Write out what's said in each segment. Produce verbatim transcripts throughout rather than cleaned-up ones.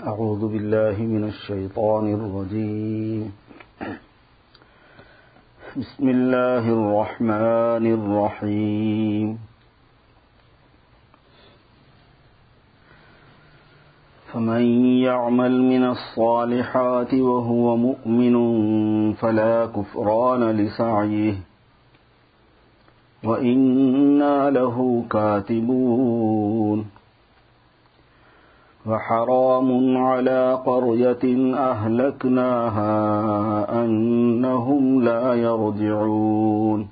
أعوذ بالله من الشيطان الرجيم. بسم الله الرحمن الرحيم. فمن يعمل من الصالحات وهو مؤمن فلا كفران لسعيه وإنا له كاتبون. وحرام على قرية أهلكناها أنهم لا يرجعون.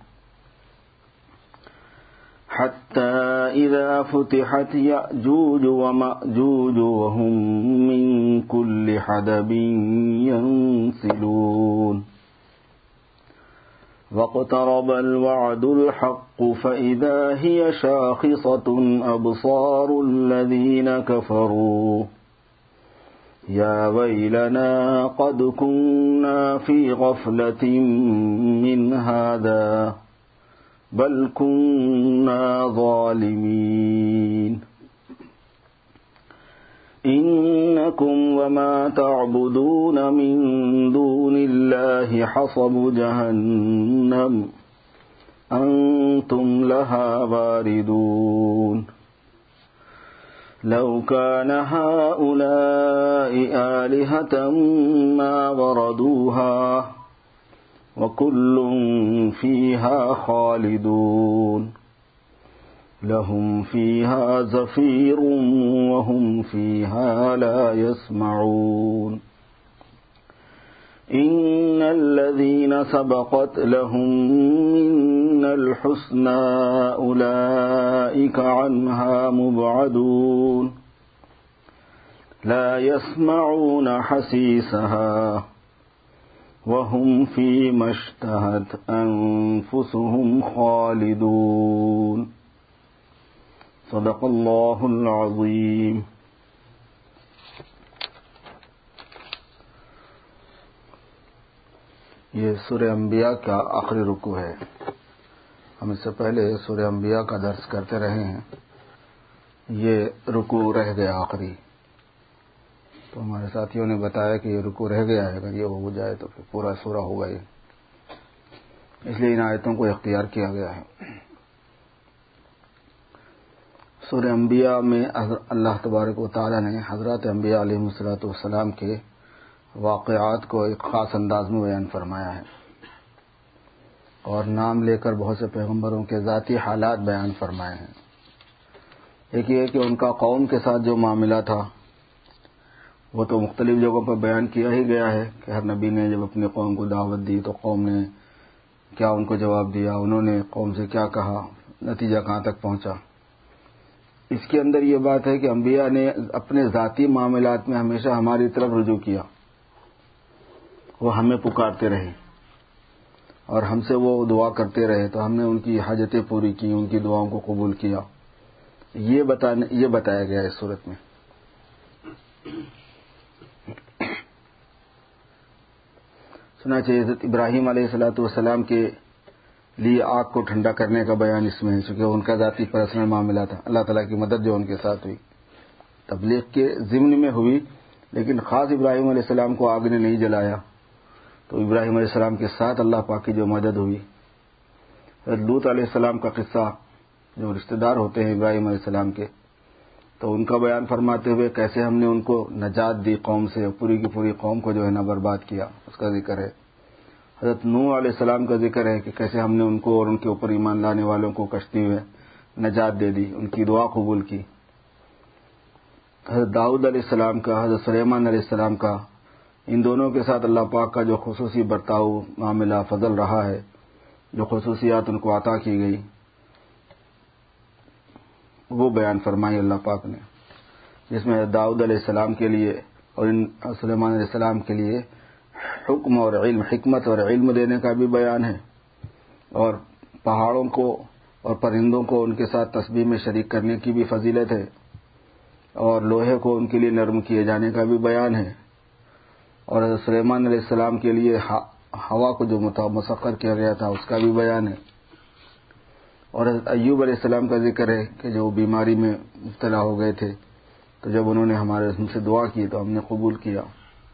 حتى إذا فتحت يأجوج ومأجوج وهم من كل حدب ينسلون. واقترب الوعد الحق فإذا هي شاخصة أبصار الذين كفروا يا ويلنا قد كنا في غفلة من هذا بل كنا ظالمين. إنكم وما تعبدون من دون الله حصب جهنم أنتم لها واردون. لو كان هؤلاء آلهة ما وردوها وكل فيها خالدون. لهم فيها زفير وهم فيها لا يسمعون. إن الذين سبقت لهم منا الحسنى أولئك عنها مبعدون. لا يسمعون حسيسها وهم فيما اشتهت أنفسهم خالدون. صدق اللہ العظیم. یہ سورہ انبیاء کا آخری رکوع ہے. ہم اس سے پہلے سورہ انبیاء کا درس کرتے رہے ہیں. یہ رکوع رہ گیا آخری، تو ہمارے ساتھیوں نے بتایا کہ یہ رکوع رہ گیا ہے، اگر یہ ہو جائے تو پھر پورا سورہ ہوگا یہ، اس لیے ان آیتوں کو اختیار کیا گیا ہے. سورہ انبیاء میں اللہ تبارک و تعالی نے حضرات انبیاء علیہ الصلوۃ والسلام کے واقعات کو ایک خاص انداز میں بیان فرمایا ہے، اور نام لے کر بہت سے پیغمبروں کے ذاتی حالات بیان فرمائے ہیں. ایک یہ کہ ان کا قوم کے ساتھ جو معاملہ تھا وہ تو مختلف جگہوں پر بیان کیا ہی گیا ہے کہ ہر نبی نے جب اپنی قوم کو دعوت دی تو قوم نے کیا ان کو جواب دیا، انہوں نے قوم سے کیا کہا، نتیجہ کہاں تک پہنچا. اس کے اندر یہ بات ہے کہ انبیاء نے اپنے ذاتی معاملات میں ہمیشہ ہماری طرف رجوع کیا، وہ ہمیں پکارتے رہے اور ہم سے وہ دعا کرتے رہے، تو ہم نے ان کی حاجتیں پوری کی، ان کی دعاؤں کو قبول کیا. یہ بتانے یہ بتایا گیا اس صورت میں. چنانچہ حضرت ابراہیم علیہ الصلوۃ والسلام کے لیے آگ کو ٹھنڈا کرنے کا بیان اس میں ہے، چونکہ ان کا ذاتی پرسنل معاملہ تھا. اللہ تعالیٰ کی مدد جو ان کے ساتھ ہوئی تبلیغ کے ضمن میں ہوئی، لیکن خاص ابراہیم علیہ السلام کو آگ نے نہیں جلایا، تو ابراہیم علیہ السلام کے ساتھ اللہ پاک کی جو مدد ہوئی. حضرت لوط علیہ السلام کا قصہ، جو رشتہ دار ہوتے ہیں ابراہیم علیہ السلام کے، تو ان کا بیان فرماتے ہوئے کیسے ہم نے ان کو نجات دی قوم سے، پوری کی پوری قوم کو جو ہے نا برباد کیا، اس کا ذکر ہے. حضرت نوح علیہ السلام کا ذکر ہے کہ کیسے ہم نے ان کو اور ان کے اوپر ایمان لانے والوں کو کشتی میں نجات دے دی، ان کی دعا قبول کی. حضرت داؤد علیہ السلام کا، حضرت سلیمان علیہ السلام کا، ان دونوں کے ساتھ اللہ پاک کا جو خصوصی برتاؤ، معاملہ، فضل رہا ہے، جو خصوصیات ان کو عطا کی گئی، وہ بیان فرمائی اللہ پاک نے، جس میں داؤد علیہ السلام کے لیے اور ان سلیمان علیہ السلام کے لیے حکم اور علم، حکمت اور علم دینے کا بھی بیان ہے، اور پہاڑوں کو اور پرندوں کو ان کے ساتھ تسبیح میں شریک کرنے کی بھی فضیلت ہے، اور لوہے کو ان کے لیے نرم کیے جانے کا بھی بیان ہے، اور حضرت سلیمان علیہ السلام کے لیے ہوا کو جو مسخر کیا گیا تھا اس کا بھی بیان ہے، اور حضرت ایوب علیہ السلام کا ذکر ہے کہ جو بیماری میں مبتلا ہو گئے تھے تو جب انہوں نے ہمارے ہم سے دعا کی تو ہم نے قبول کیا۔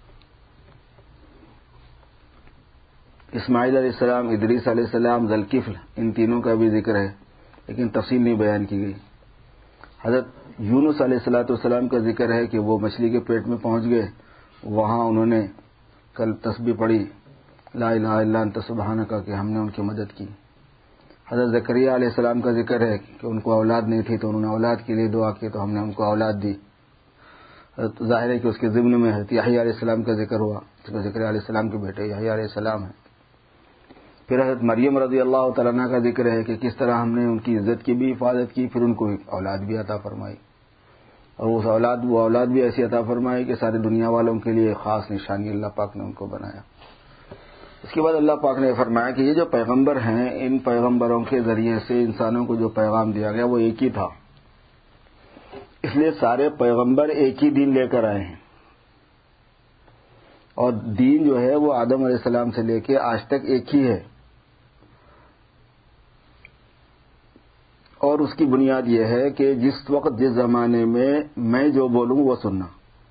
اسماعیل علیہ السلام، ادریس علیہ السلام، ذوالکفل، ان تینوں کا بھی ذکر ہے لیکن تفصیل نہیں بیان کی گئی۔ حضرت یونس علیہ الصلوۃ والسلام کا ذکر ہے کہ وہ مچھلی کے پیٹ میں پہنچ گئے، وہاں انہوں نے کل تسبیح پڑھی لا الہ الا انت سبحانک کہ ہم نے ان کی مدد کی۔ حضرت زکریا علیہ السلام کا ذکر ہے کہ ان کو اولاد نہیں تھی تو انہوں نے اولاد کے لیے دعا کی تو ہم نے ان کو اولاد دی۔ ظاہر ہے کہ اس کے ضمن میں حضرت یحییٰ علیہ السلام کا ذکر ہوا، زکریا علیہ السلام کے بیٹے یحییٰ علیہ السلام ہیں۔ پھر حضرت مریم رضی اللہ تعالیٰ عنہ کا ذکر ہے کہ کس طرح ہم نے ان کی عزت کی بھی حفاظت کی، پھر ان کو اولاد بھی عطا فرمائی، اور وہ اولاد وہ اولاد بھی ایسی عطا فرمائی کہ ساری دنیا والوں کے لیے خاص نشانی اللہ پاک نے ان کو بنایا۔ اس کے بعد اللہ پاک نے فرمایا کہ یہ جو پیغمبر ہیں، ان پیغمبروں کے ذریعے سے انسانوں کو جو پیغام دیا گیا وہ ایک ہی تھا، اس لیے سارے پیغمبر ایک ہی دین لے کر آئے ہیں، اور دین جو ہے وہ آدم علیہ السلام سے لے کے آج تک ایک ہی ہے، اور اس کی بنیاد یہ ہے کہ جس وقت جس زمانے میں میں جو بولوں وہ سننا۔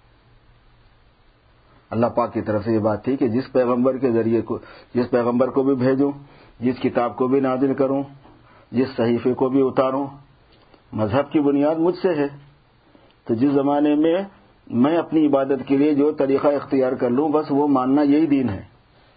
اللہ پاک کی طرف سے یہ بات تھی کہ جس پیغمبر کے ذریعے کو جس پیغمبر کو بھی بھیجوں، جس کتاب کو بھی نازل کروں، جس صحیفے کو بھی اتاروں، مذہب کی بنیاد مجھ سے ہے، تو جس زمانے میں میں اپنی عبادت کے لیے جو طریقہ اختیار کر لوں بس وہ ماننا یہی دین ہے،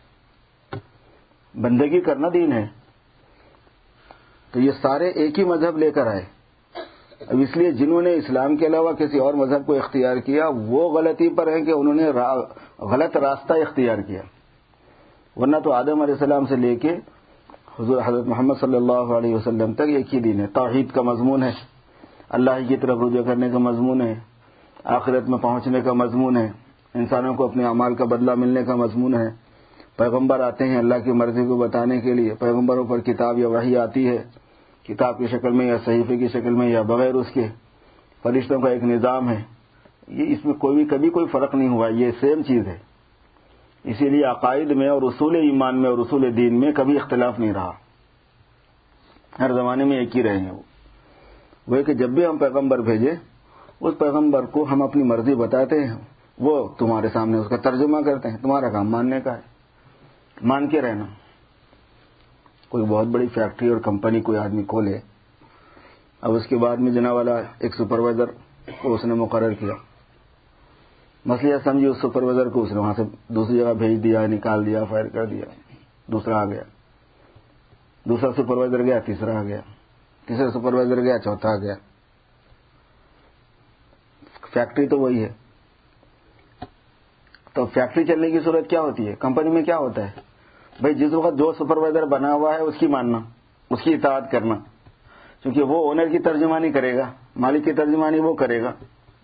بندگی کرنا دین ہے۔ تو یہ سارے ایک ہی مذہب لے کر آئے۔ اب اس لیے جنہوں نے اسلام کے علاوہ کسی اور مذہب کو اختیار کیا وہ غلطی پر ہیں کہ انہوں نے غلط راستہ اختیار کیا، ورنہ تو آدم علیہ السلام سے لے کے حضور حضرت محمد صلی اللہ علیہ وسلم تک ایک ہی دین ہے، توحید کا مضمون ہے، اللہ کی طرف رجوع کرنے کا مضمون ہے، آخرت میں پہنچنے کا مضمون ہے، انسانوں کو اپنے اعمال کا بدلہ ملنے کا مضمون ہے۔ پیغمبر آتے ہیں اللہ کی مرضی کو بتانے کے لیے، پیغمبروں پر کتاب یا وحی آتی ہے، کتاب کی شکل میں یا صحیفے کی شکل میں یا بغیر اس کے، فرشتوں کا ایک نظام ہے، یہ اس میں کوئی بھی کبھی کوئی فرق نہیں ہوا، یہ سیم چیز ہے۔ اسی لیے عقائد میں اور اصول ایمان میں اور اصول دین میں کبھی اختلاف نہیں رہا، ہر زمانے میں ایک ہی رہے ہیں۔ وہ ہے کہ جب بھی ہم پیغمبر بھیجے اس پیغمبر کو ہم اپنی مرضی بتاتے ہیں، وہ تمہارے سامنے اس کا ترجمہ کرتے ہیں، تمہارا کام ماننے کا ہے، مان کے رہنا۔ کوئی بہت بڑی فیکٹری اور کمپنی کوئی آدمی کھولے، اب اس کے بعد میں جناب والا ایک سپروائزر کو اس نے مقرر کیا، مسئلہ سمجھی اس سپروائزر کو اس نے وہاں سے دوسری جگہ بھیج دیا، نکال دیا، فائر کر دیا، دوسرا آ گیا، دوسرا سپروائزر گیا، تیسرا آ گیا، تیسرا سپروائزر گیا، چوتھا آ گیا۔ فیکٹری تو وہی ہے، تو فیکٹری چلنے کی صورت کیا ہوتی ہے؟ کمپنی میں کیا ہوتا ہے بھائی؟ جس وقت جو سپروائزر بنا ہوا ہے اس کی ماننا، اس کی اطاعت کرنا، کیونکہ وہ اونر کی ترجمانی کرے گا، مالک کی ترجمانی وہ کرے گا۔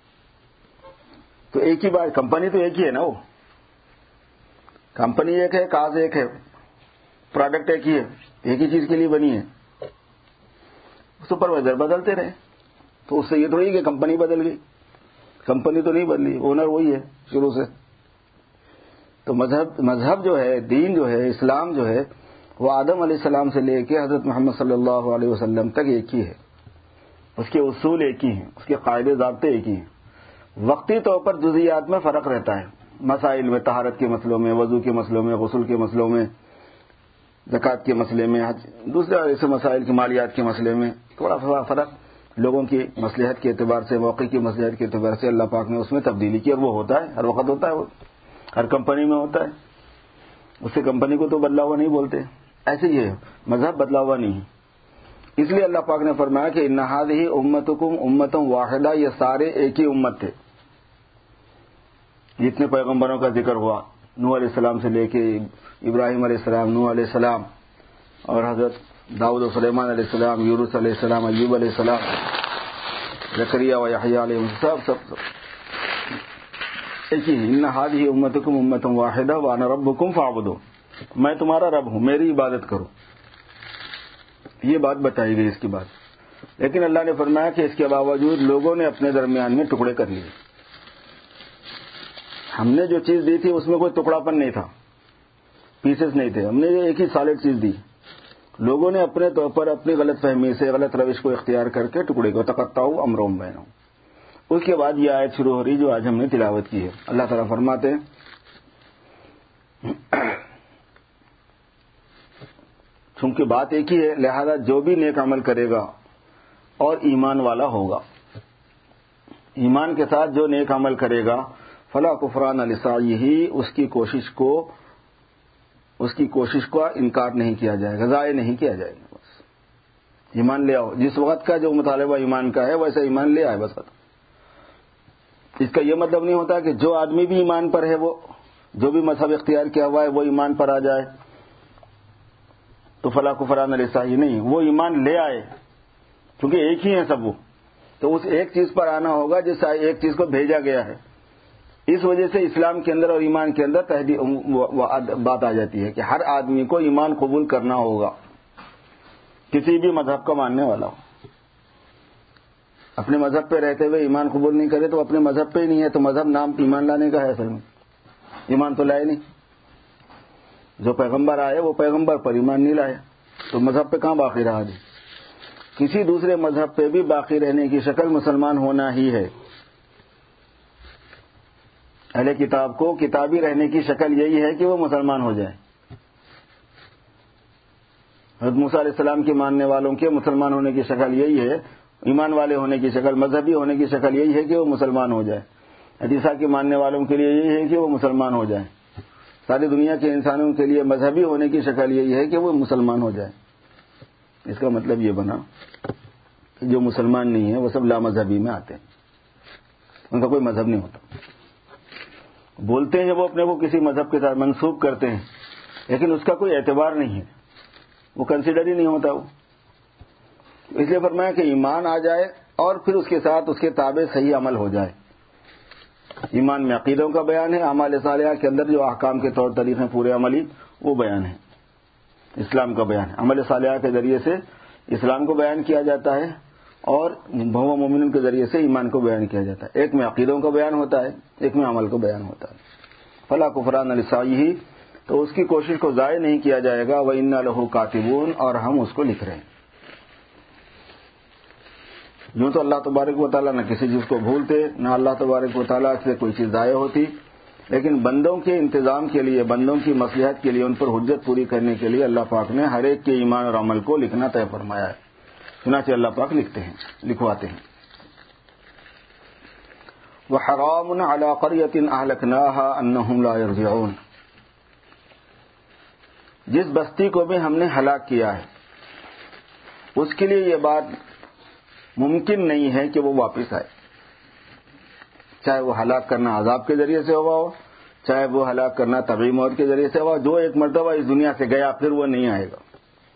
تو ایک ہی بات، کمپنی تو ایک ہی ہے نا، وہ کمپنی ایک ہے، کاز ایک ہے، پروڈکٹ ایک ہی ہے، ایک ہی چیز کے لیے بنی ہے، سپروائزر بدلتے رہے تو اس سے یہ تھوڑی کہ کمپنی بدل گئی، کمپنی تو نہیں بدلی، اونر وہی ہے شروع سے۔ تو مذہب مذہب جو ہے، دین جو ہے، اسلام جو ہے، وہ آدم علیہ السلام سے لے کے حضرت محمد صلی اللہ علیہ وسلم تک ایک ہی ہے، اس کے اصول ایک ہی ہیں، اس کے قاعدے ضابطے ایک ہی ہیں، وقتی طور پر جزیات میں فرق رہتا ہے، مسائل میں، طہارت کے مسئلوں میں، وضو کے مسئلوں میں، غسل کے مسئلوں میں، زکوٰۃ کے مسئلے میں، دوسرے ایسے مسائل کے مالیات کے مسئلے میں تھوڑا تھوڑا فرق لوگوں کی مصلحت کے اعتبار سے، موقع کی مصلحت کے اعتبار سے اللہ پاک نے اس میں تبدیلی کی، اور وہ ہوتا ہے، ہر وقت ہوتا ہے، وہ ہر کمپنی میں ہوتا ہے، اس سے کمپنی کو تو بدلا ہوا نہیں بولتے۔ ایسے ہی ہے، مذہب بدلا ہوا نہیں ہے، اس لیے اللہ پاک نے فرمایا کہ ان ھذہ امتکم امۃ واحدہ، یہ سارے ایک ہی امت تھے۔ جتنے پیغمبروں کا ذکر ہوا، نوح علیہ السلام سے لے کے ابراہیم علیہ السلام، نوح علیہ السلام، اور حضرت داؤد و سلیمان علیہ السلام، یونس علیہ السلام، ایوب علیہ السلام، زکریا و یحییٰ علیہ السلام، سب سب ایک ہی، ان ھذہ امتکم امۃ واحدہ وانا ربکم فاعبدون، میں تمہارا رب ہوں، میری عبادت کرو۔ یہ بات بتائی گئی اس کے بعد، لیکن اللہ نے فرمایا کہ اس کے باوجود لوگوں نے اپنے درمیان میں ٹکڑے کر لیے۔ ہم نے جو چیز دی تھی اس میں کوئی ٹکڑا پن نہیں تھا، پیسز نہیں تھے، ہم نے ایک ہی سالڈ چیز دی، لوگوں نے اپنے طور پر اپنی غلط فہمی سے غلط روش کو اختیار کر کے ٹکڑے کو تقطعوا امرهم بینہم، اس کے بعد یہ آیت شروع ہو رہی جو آج ہم نے تلاوت کی ہے. اللہ تعالیٰ فرماتے ہیں چونکہ بات ایک ہی ہے لہذا جو بھی نیک عمل کرے گا اور ایمان والا ہوگا، ایمان کے ساتھ جو نیک عمل کرے گا فلا کفران لسعیہ، اس کی کوشش کو اس کی کوشش کا انکار نہیں کیا جائے گا، ضائع نہیں کیا جائے گا. بس ایمان لے آؤ، جس وقت کا جو مطالبہ ایمان کا ہے ویسا ایمان لے آئے بس. اس کا یہ مطلب نہیں ہوتا کہ جو آدمی بھی ایمان پر ہے، وہ جو بھی مذہب اختیار کیا ہوا ہے وہ ایمان پر آ جائے تو فلا کفران لسعیہ، نہیں، وہ ایمان لے آئے کیونکہ ایک ہی ہیں سب، وہ تو اس ایک چیز پر آنا ہوگا جس ایک چیز کو بھیجا گیا ہے. اس وجہ سے اسلام کے اندر اور ایمان کے اندر بات آ جاتی ہے کہ ہر آدمی کو ایمان قبول کرنا ہوگا، کسی بھی مذہب کا ماننے والا ہو. اپنے مذہب پہ رہتے ہوئے ایمان قبول نہیں کرے تو اپنے مذہب پہ ہی نہیں ہے، تو مذہب نام ایمان لانے کا ہے، اصل میں ایمان تو لائے نہیں. جو پیغمبر آئے وہ پیغمبر پر ایمان نہیں لائے تو مذہب پہ کہاں باقی رہا جی. کسی دوسرے مذہب پہ بھی باقی رہنے کی شکل مسلمان ہونا ہی ہے. اہل کتاب کو کتابی رہنے کی شکل یہی ہے کہ وہ مسلمان ہو جائے. حضرت موسیٰ علیہ السلام کے ماننے والوں کے مسلمان ہونے کی شکل یہی ہے، ایمان والے ہونے کی شکل، مذہبی ہونے کی شکل یہی ہے کہ وہ مسلمان ہو جائے. عیسیٰ کے ماننے والوں کے لیے یہی ہے کہ وہ مسلمان ہو جائے. ساری دنیا کے انسانوں کے لیے مذہبی ہونے کی شکل یہی ہے کہ وہ مسلمان ہو جائے. اس کا مطلب یہ بنا کہ جو مسلمان نہیں ہے وہ سب لامذہبی میں آتے ہیں، ان کا کوئی مذہب نہیں ہوتا. بولتے ہیں وہ اپنے کو کسی مذہب کے ساتھ منسوب کرتے ہیں لیکن اس کا کوئی اعتبار نہیں ہے، وہ کنسیڈر ہی نہیں ہوتا. وہ اس لیے فرمایا کہ ایمان آ جائے اور پھر اس کے ساتھ اس کے تابع صحیح عمل ہو جائے. ایمان میں عقیدوں کا بیان ہے، اعمال صالحہ کے اندر جو احکام کے طور طریقے پورے عملی وہ بیان ہے، اسلام کا بیان ہے. عمل صالحہ کے ذریعے سے اسلام کو بیان کیا جاتا ہے اور بھو مومنین کے ذریعے سے ایمان کو بیان کیا جاتا ہے. ایک میں عقیدوں کا بیان ہوتا ہے، ایک میں عمل کا بیان ہوتا ہے. فلا کفران لسعیہ، تو اس کی کوشش کو ضائع نہیں کیا جائے گا. وَإِنَّا لَهُ کاتبون، اور ہم اس کو لکھ رہے ہیں. یوں تو اللہ تبارک و تعالیٰ نہ کسی چیز کو بھولتے، نہ اللہ تبارک و تعالیٰ سے کوئی چیز ضائع ہوتی، لیکن بندوں کے انتظام کے لیے، بندوں کی مصلحت کے لیے، ان پر حجت پوری کرنے کے لیے اللہ پاک نے ہر ایک کے ایمان اور عمل کو لکھنا طے فرمایا ہے. چنانچہ اللہ پاک لکھتے ہیں، لکھواتے ہیں. وَحَرَامٌ عَلَىٰ قَرْيَةٍ أَهْلَكْنَاهَا أَنَّهُمْ لَا يَرْجِعُونَ، جس بستی کو بھی ہم نے ہلاک کیا ہے اس کے لیے یہ بات ممکن نہیں ہے کہ وہ واپس آئے، چاہے وہ ہلاک کرنا عذاب کے ذریعے سے ہوا ہو، چاہے وہ ہلاک کرنا طبعی موت کے ذریعے سے ہوا. جو ایک مرتبہ اس دنیا سے گیا پھر وہ نہیں آئے گا.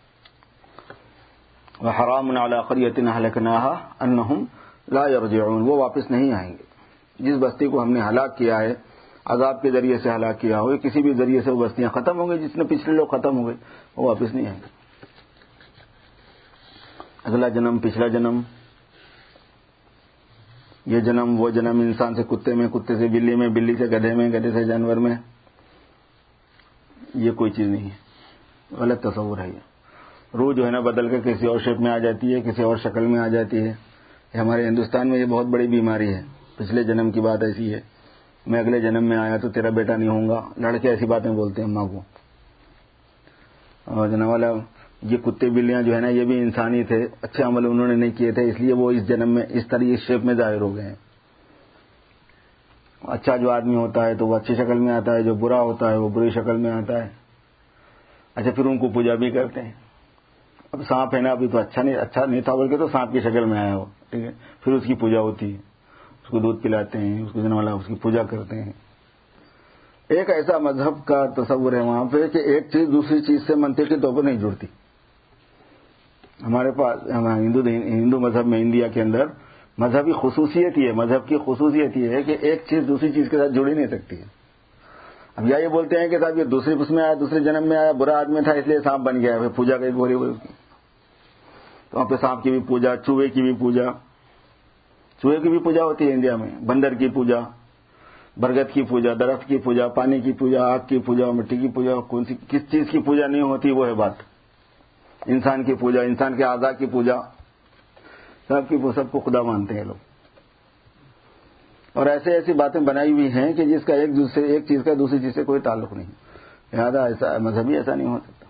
وَحَرَامٌ عَلَىٰ قَرْيَةٍ أَهْلَكْنَاهَا أَنَّهُمْ لَا يَرْجِعُونَ، وہ واپس نہیں آئیں گے. جس بستی کو ہم نے ہلاک کیا ہے، عذاب کے ذریعے سے ہلاک کیا ہو، کسی بھی ذریعے سے وہ بستیاں ختم ہو گئی، جس میں پچھلے لوگ ختم ہو گئے وہ واپس نہیں آئیں گے. اگلا جنم، پچھلا جنم، یہ جنم، وہ جنم، انسان سے کتے میں، کتے سے بلی میں، بلی سے گدھے میں، گدھے سے جانور میں، یہ کوئی چیز نہیں ہے، غلط تصور ہے. یہ روح جو ہے نا بدل کر کسی اور شیپ میں آ جاتی ہے، کسی اور شکل میں آ جاتی ہے. یہ ہمارے ہندوستان میں یہ بہت بڑی بیماری ہے. پچھلے جنم کی بات ایسی ہے، میں اگلے جنم میں آیا تو تیرا بیٹا نہیں ہوں گا. لڑکے ایسی باتیں بولتے ہیں ماں کو. اور جناب والا یہ کتے بلیاں جو ہے نا یہ بھی انسانی تھے، اچھے عمل انہوں نے نہیں کیے تھے، اس لیے وہ اس جنم میں اس طرح اس شیپ میں ظاہر ہو گئے ہیں. اچھا جو آدمی ہوتا ہے تو وہ اچھی شکل میں آتا ہے، جو برا ہوتا ہے وہ بری شکل میں آتا ہے. اچھا پھر ان کو پوجا بھی کرتے ہیں. اب سانپ ہے نا، ابھی تو اچھا نہیں اچھا نہیں تھا بلکہ تو سانپ کی شکل میں آیا ہو، ٹھیک ہے، پھر اس کی پوجا ہوتی ہے، اس کو دودھ پلاتے ہیں، اس کو جناب والا اس کی پوجا کرتے ہیں. ایک ایسا مذہب کا تصور ہے وہاں پہ کہ ایک چیز دوسری چیز سے منطقی طور پر نہیں جڑتی. ہمارے پاس ہندو ہندو مذہب میں انڈیا کے اندر مذہبی خصوصیت یہ ہے، مذہب کی خصوصیت یہ ہے کہ ایک چیز دوسری چیز کے ساتھ جڑ ہی نہیں سکتی ہے. اب یا یہ بولتے ہیں کہ صاحب یہ دوسری اس میں آیا، دوسرے جنم میں آیا، برا آدمی تھا اس لیے سانپ بن گیا، پھر پوجا کری ہو رہی ہوئی اس کی، تو وہاں پہ سانپ کی بھی پوجا، چوہے کی بھی پوجا، چوہے کی بھی پوجا ہوتی ہے انڈیا میں، بندر کی پوجا، برگد کی پوجا، درخت کی پوجا، پانی کی پوجا، آگ کی پوجا، مٹی کی پوجا. کون سی کس چیز کی پوجا نہیں ہوتی وہ ہے بات. انسان کی پوجا، انسان کے اعضاء کی پوجا، سب کی سب کو خدا مانتے ہیں لوگ. اور ایسے ایسی باتیں بنائی ہوئی ہیں کہ جس کا ایک دوسرے ایک چیز کا دوسری چیز سے کوئی تعلق نہیں، لہذا ایسا مذہبی ایسا نہیں ہو سکتا۔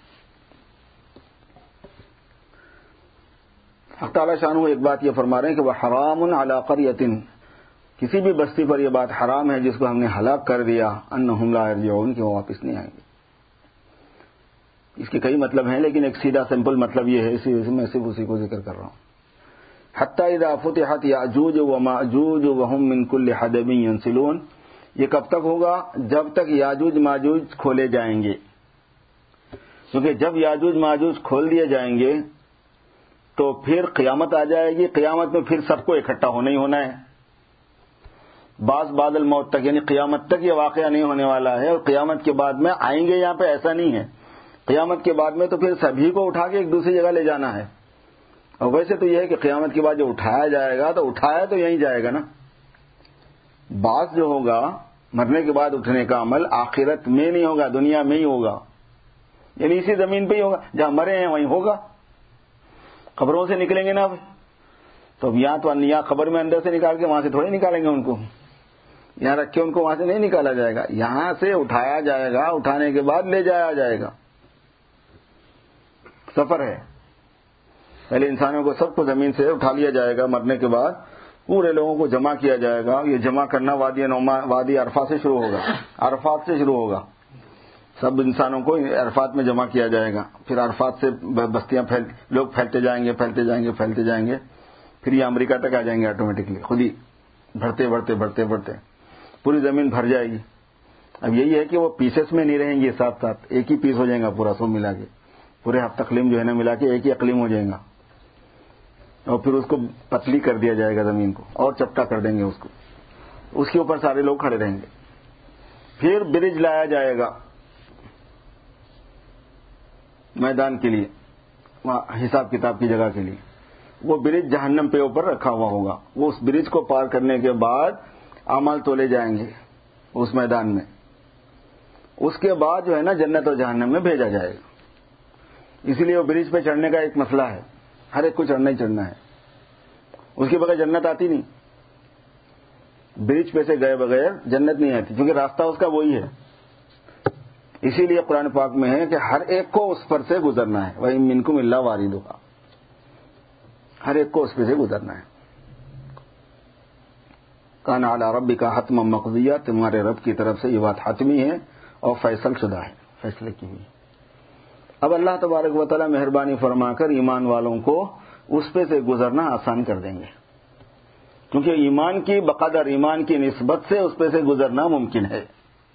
حق تعالیٰ شانہ ایک بات یہ فرما رہے ہیں کہ وہ حرام علی قریۃ، کسی بھی بستی پر یہ بات حرام ہے جس کو ہم نے ہلاک کر دیا، انہم لا یرجعون، کہ وہ واپس نہیں آئیں گے۔ اس کے کئی مطلب ہیں لیکن ایک سیدھا سمپل مطلب یہ ہے، اسی میں صرف اسی کو ذکر کر رہا ہوں۔ حتی اذا فتحت یاجوج وماجوج وهم من کل حدب ینسلون، یہ کب تک ہوگا؟ جب تک یاجوج ماجوج کھولے جائیں گے، کیونکہ جب یاجوج ماجوج کھول دیے جائیں گے تو پھر قیامت آ جائے گی، قیامت میں پھر سب کو اکٹھا ہونا ہی ہونا ہے، بعض بعد الموت تک، یعنی قیامت تک یہ واقعہ نہیں ہونے والا ہے، اور قیامت کے بعد میں آئیں گے یہاں پہ ایسا نہیں ہے، قیامت کے بعد میں تو پھر سبھی کو اٹھا کے ایک دوسری جگہ لے جانا ہے۔ اور ویسے تو یہ ہے کہ قیامت کے بعد جو اٹھایا جائے گا تو اٹھایا تو یہیں جائے گا نا، بعض جو ہوگا مرنے کے بعد اٹھنے کا عمل آخرت میں نہیں ہوگا، دنیا میں ہی ہوگا، یعنی اسی زمین پہ ہی ہوگا، جہاں مرے ہیں وہیں ہوگا، قبروں سے نکلیں گے نا اب تو اب یہاں تو یہاں قبر میں اندر سے نکال کے وہاں سے تھوڑے نکالیں گے ان کو، یہاں رکھ کے ان کو وہاں سے نہیں نکالا جائے گا، یہاں سے اٹھایا جائے گا، اٹھانے کے بعد لے جایا جائے گا۔ سفر ہے، پہلے انسانوں کو سب کو زمین سے اٹھا لیا جائے گا، مرنے کے بعد پورے لوگوں کو جمع کیا جائے گا، یہ جمع کرنا وادی نعمان وادی عرفات سے شروع ہوگا، عرفات سے شروع ہوگا، سب انسانوں کو عرفات میں جمع کیا جائے گا، پھر عرفات سے بستیاں پھیل لوگ پھیلتے جائیں گے پھیلتے جائیں گے پھیلتے جائیں گے، پھر یہ امریکہ تک آ جائیں گے آٹومیٹکلی، خود ہی بڑھتے بڑھتے بڑھتے بڑھتے پوری زمین بھر جائے گی۔ اب یہی ہے کہ وہ پیسز میں نہیں رہیں گے، ساتھ ساتھ ایک ہی پیس ہو جائے گا پورا سب ملا کے، پورے ہفت اقلیم جو ہے نا ملا کے ایک ہی اقلیم ہو جائے گا، اور پھر اس کو پتلی کر دیا جائے گا، زمین کو اور چپٹا کر دیں گے اس کو، اس کے اوپر سارے لوگ کھڑے رہیں گے، پھر برج لایا جائے گا میدان کے لیے، حساب کتاب کی جگہ کے لیے، وہ برج جہنم پہ اوپر رکھا ہوا ہوگا، وہ اس برج کو پار کرنے کے بعد اعمال تولے جائیں گے اس میدان میں، اس کے بعد جو ہے نا جنت اور جہنم میں بھیجا جائے گا۔ اسی لیے وہ برج پہ چڑھنے کا ایک مسئلہ ہے، ہر ایک کو چڑھنا ہی چڑھنا ہے، اس کے بغیر جنت آتی نہیں، برج پہ سے گئے بغیر جنت نہیں آتی، کیونکہ راستہ اس کا وہی ہے۔ اسی لیے قرآن پاک میں ہے کہ ہر ایک کو اس پر سے گزرنا ہے، وَإِن مِّنكُمْ إِلَّا وَارِدُهَا، ہر ایک کو اس پہ سے گزرنا ہے۔ کان علی ربک حتما مقضیہ، تمہارے رب کی طرف سے یہ بات حتمی ہے اور فیصل شدہ ہے، فیصلے کی ہوئی۔ اب اللہ تبارک و تعالی مہربانی فرما کر ایمان والوں کو اس پہ سے گزرنا آسان کر دیں گے، کیونکہ ایمان کی بقدر ایمان کی نسبت سے اس پہ سے گزرنا ممکن ہے،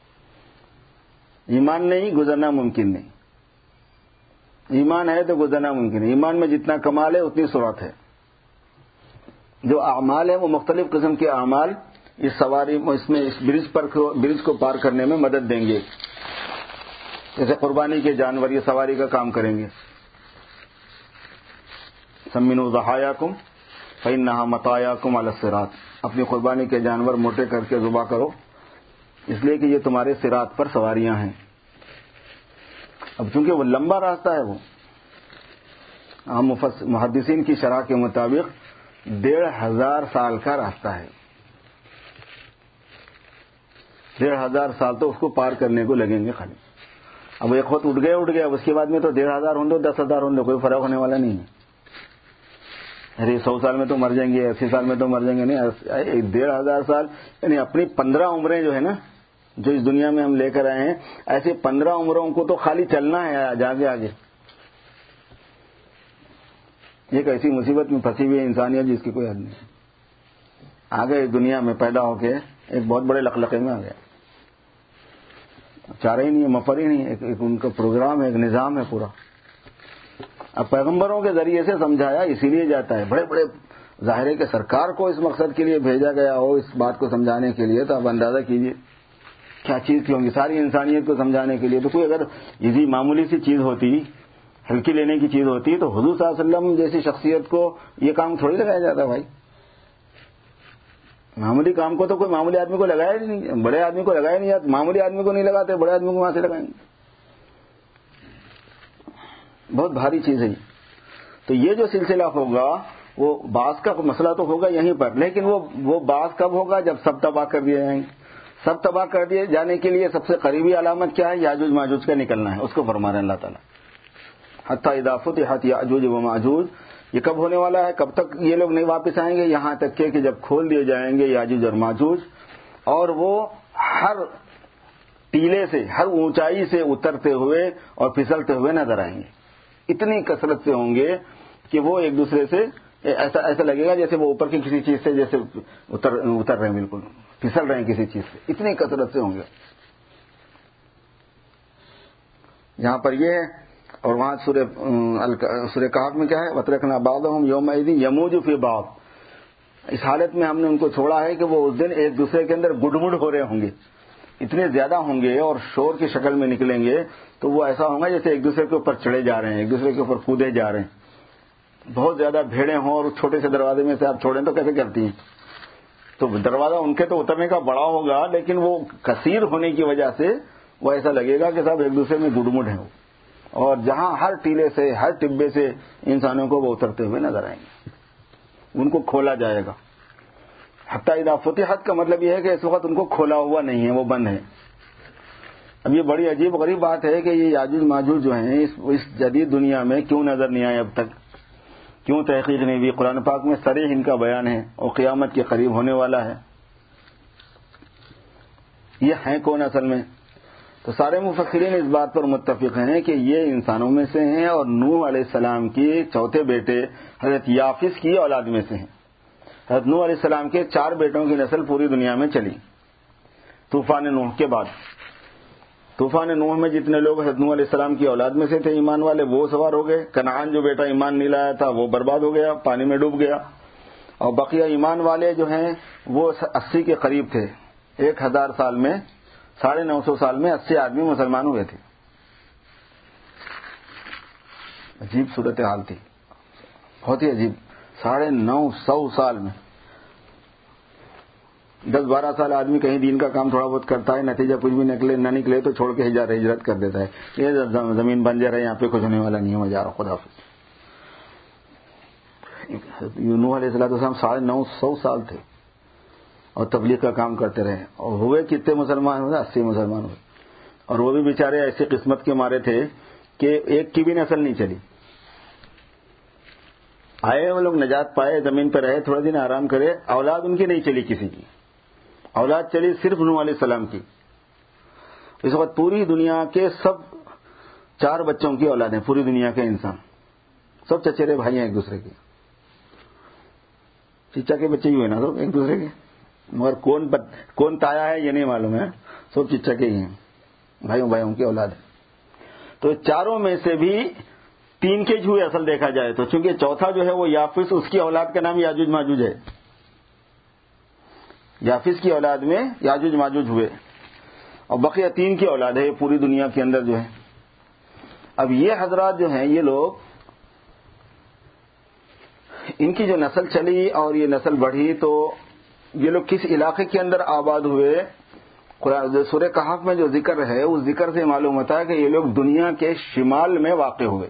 ایمان نہیں گزرنا ممکن نہیں، ایمان ہے تو گزرنا ممکن ہے، ایمان میں جتنا کمال ہے اتنی سرعت ہے۔ جو اعمال ہیں وہ مختلف قسم کے اعمال اس سواری اس میں اس برج پر برج کو پار کرنے میں مدد دیں گے، جیسے قربانی کے جانور یہ سواری کا کام کریں گے، سمنوا ضحایاکم فإنها مطایاکم علی الصراط، اپنی قربانی کے جانور موٹے کر کے ذبح کرو، اس لیے کہ یہ تمہارے صراط پر سواریاں ہیں۔ اب چونکہ وہ لمبا راستہ ہے، وہ ہم محدثین کی شرح کے مطابق ڈیڑھ ہزار سال کا راستہ ہے، ڈیڑھ ہزار سال تو اس کو پار کرنے کو لگیں گے خالی۔ اب ایک وقت اٹھ گئے اٹھ گیا، اس کے بعد میں تو ڈیڑھ ہزار ہوں گے دس ہزار ہوں گے، کوئی فرق ہونے والا نہیں ہے۔ ارے سو سال میں تو مر جائیں گے، اسی سال میں تو مر جائیں گے، نہیں، ڈیڑھ ہزار سال یعنی اپنی پندرہ عمریں جو ہے نا جو اس دنیا میں ہم لے کر آئے ہیں، ایسے پندرہ عمروں کو تو خالی چلنا ہے آگے آگے۔ ایک ایسی مصیبت میں پھنسی ہوئی ہے انسانیت جس کی کوئی حد نہیں، آگے دنیا میں پیدا ہو کے ایک بہت بڑے لقلقے میں آ گیا، چارہ ہی نہیں ہے، مفر ہی نہیں ہے، ایک, ایک ان کا پروگرام ہے، ایک نظام ہے پورا۔ اب پیغمبروں کے ذریعے سے سمجھایا اسی لیے جاتا ہے، بڑے بڑے ظاہر ہے کہ سرکار کو اس مقصد کے لیے بھیجا گیا ہو اس بات کو سمجھانے کے لیے، تو آپ اندازہ کیجئے کیا چیز کی ہوگی ساری انسانیت کو سمجھانے کے لیے۔ تو کوئی اگر یہ معمولی سی چیز ہوتی، ہلکی لینے کی چیز ہوتی، تو حضور صلی اللہ علیہ وسلم جیسی شخصیت کو یہ کام تھوڑی لگایا جاتا بھائی، معمولی کام کو تو کوئی معمولی آدمی کو لگایا ہی نہیں، بڑے آدمی کو لگایا نہیں، معمولی آدمی کو نہیں لگاتے، بڑے آدمی کو وہاں سے لگائیں گے، بہت بھاری چیز ہے۔ تو یہ جو سلسلہ ہوگا وہ بعض کا مسئلہ تو ہوگا یہیں پر، لیکن وہ وہ بعض کب ہوگا؟ جب سب تباہ کر دیے جائیں گے۔ سب تباہ کر دیے جانے کے لیے سب سے قریبی علامت کیا ہے؟ یاجوج ماجوج کا نکلنا ہے، اس کو فرما رہے ہیں اللہ تعالیٰ حتی اذا فتحت یاجوج و ماجوج۔ یہ کب ہونے والا ہے؟ کب تک یہ لوگ نہیں واپس آئیں گے؟ یہاں تک کہ جب کھول دیے جائیں گے یاجوج اور ماجوج، اور وہ ہر ٹیلے سے، ہر اونچائی سے اترتے ہوئے اور پھسلتے ہوئے نظر آئیں گے۔ اتنی کثرت سے ہوں گے کہ وہ ایک دوسرے سے ایسا ایسا لگے گا جیسے وہ اوپر کی کسی چیز سے جیسے اتر اتر رہے ہیں، بالکل پھسل رہے ہیں کسی چیز سے، اتنی کثرت سے ہوں گے۔ یہاں پر یہ ہے، اور وہاں سورہ سورہ کہف میں کیا ہے؟ وَتَرَكْنَا بَعْضَهُمْ يَوْمَئِذٍ يَمُوجُ فِي بَعْضٍ۔ اس حالت میں ہم نے ان کو چھوڑا ہے کہ وہ اس دن ایک دوسرے کے اندر گڈ مڈ ہو رہے ہوں گے، اتنے زیادہ ہوں گے اور شور کی شکل میں نکلیں گے، تو وہ ایسا ہوگا جیسے ایک دوسرے کے اوپر چڑھے جا رہے ہیں، ایک دوسرے کے اوپر کودے جا رہے ہیں۔ بہت زیادہ بھیڑیں ہوں اور چھوٹے سے دروازے میں سے آپ چھوڑیں تو کیسے کرتی ہیں؟ تو دروازہ ان کے تو اترنے کا بڑا ہوگا، لیکن وہ کثیر ہونے کی وجہ سے وہ ایسا لگے گا کہ سب ایک دوسرے میں گڈ مڈ ہیں، اور جہاں ہر ٹیلے سے، ہر ٹبے سے انسانوں کو وہ اترتے ہوئے نظر آئیں گے، ان کو کھولا جائے گا۔ حتی اذا فتحت کا مطلب یہ ہے کہ اس وقت ان کو کھولا ہوا نہیں ہے، وہ بند ہے۔ اب یہ بڑی عجیب غریب بات ہے کہ یہ یاجوج ماجوج جو ہیں اس جدید دنیا میں کیوں نظر نہیں آئے اب تک، کیوں تحقیق نہیں ہوئی؟ قرآن پاک میں صریح ان کا بیان ہے اور قیامت کے قریب ہونے والا ہے۔ یہ ہیں کون اصل میں؟ تو سارے مفسرین اس بات پر متفق ہیں کہ یہ انسانوں میں سے ہیں اور نوح علیہ السلام کی چوتھے بیٹے حضرت یافس کی اولاد میں سے ہیں۔ حضرت نوح علیہ السلام کے چار بیٹوں کی نسل پوری دنیا میں چلی طوفان نوح کے بعد۔ طوفان نوح میں جتنے لوگ حضرت نوح علیہ السلام کی اولاد میں سے تھے ایمان والے، وہ سوار ہو گئے۔ کنعان جو بیٹا ایمان نہیں لایا تھا وہ برباد ہو گیا، پانی میں ڈوب گیا، اور بقیہ ایمان والے جو ہیں وہ اسی کے قریب تھے۔ ایک ہزار سال میں، ساڑھے نو سو سال میں اسی آدمی مسلمان ہوئے تھے۔ عجیب صورتحال تھی، بہت ہی عجیب۔ ساڑھے نو سو سال میں دس بارہ سال آدمی کہیں دین کا کام تھوڑا بہت کرتا ہے، نتیجہ کچھ بھی نکلے نہ نکلے تو چھوڑ کے ہجرت کر دیتا ہے، یہ زمین بنجر ہے، یہاں پہ کچھ ہونے والا نہیں ہے، میں جا رہا ہوں، خدا حافظ۔ نوح علیہ السلام ساڑھے نو سو سال تھے اور تبلیغ کا کام کرتے رہے، اور ہوئے کتنے مسلمان ہوئے؟ اسی مسلمان ہوئے، اور وہ بھی بیچارے ایسی قسمت کے مارے تھے کہ ایک کی بھی نسل نہیں چلی۔ آئے وہ لوگ، نجات پائے، زمین پہ رہے، تھوڑا دن آرام کرے، اولاد ان کی نہیں چلی، کسی کی اولاد چلی صرف نوح علیہ السلام کی۔ اس وقت پوری دنیا کے سب چار بچوں کی اولاد ہیں، پوری دنیا کے انسان سب چچیرے بھائی ہیں ایک دوسرے کے، چچا کے بچے ہی ہوئے نا سب ایک دوسرے کے، مگر کون بت... کون تایا ہے یہ نہیں معلوم ہے، سب چچا کے ہی ہیں، بھائیوں بھائیوں کی اولاد ہے۔ تو چاروں میں سے بھی تین کے ہوئے اصل دیکھا جائے تو، چونکہ چوتھا جو ہے وہ یافس، اس کی اولاد کا نام یاجوج ماجوج ہے، یافس کی اولاد میں یاجوج ماجوج ہوئے، اور بقیہ تین کی اولاد ہے پوری دنیا کے اندر جو ہے۔ اب یہ حضرات جو ہیں، یہ لوگ، ان کی جو نسل چلی اور یہ نسل بڑھی، تو یہ لوگ کس علاقے کے اندر آباد ہوئے؟ سورہ کہف میں جو ذکر ہے اس ذکر سے معلوم ہوتا ہے کہ یہ لوگ دنیا کے شمال میں واقع ہوئے،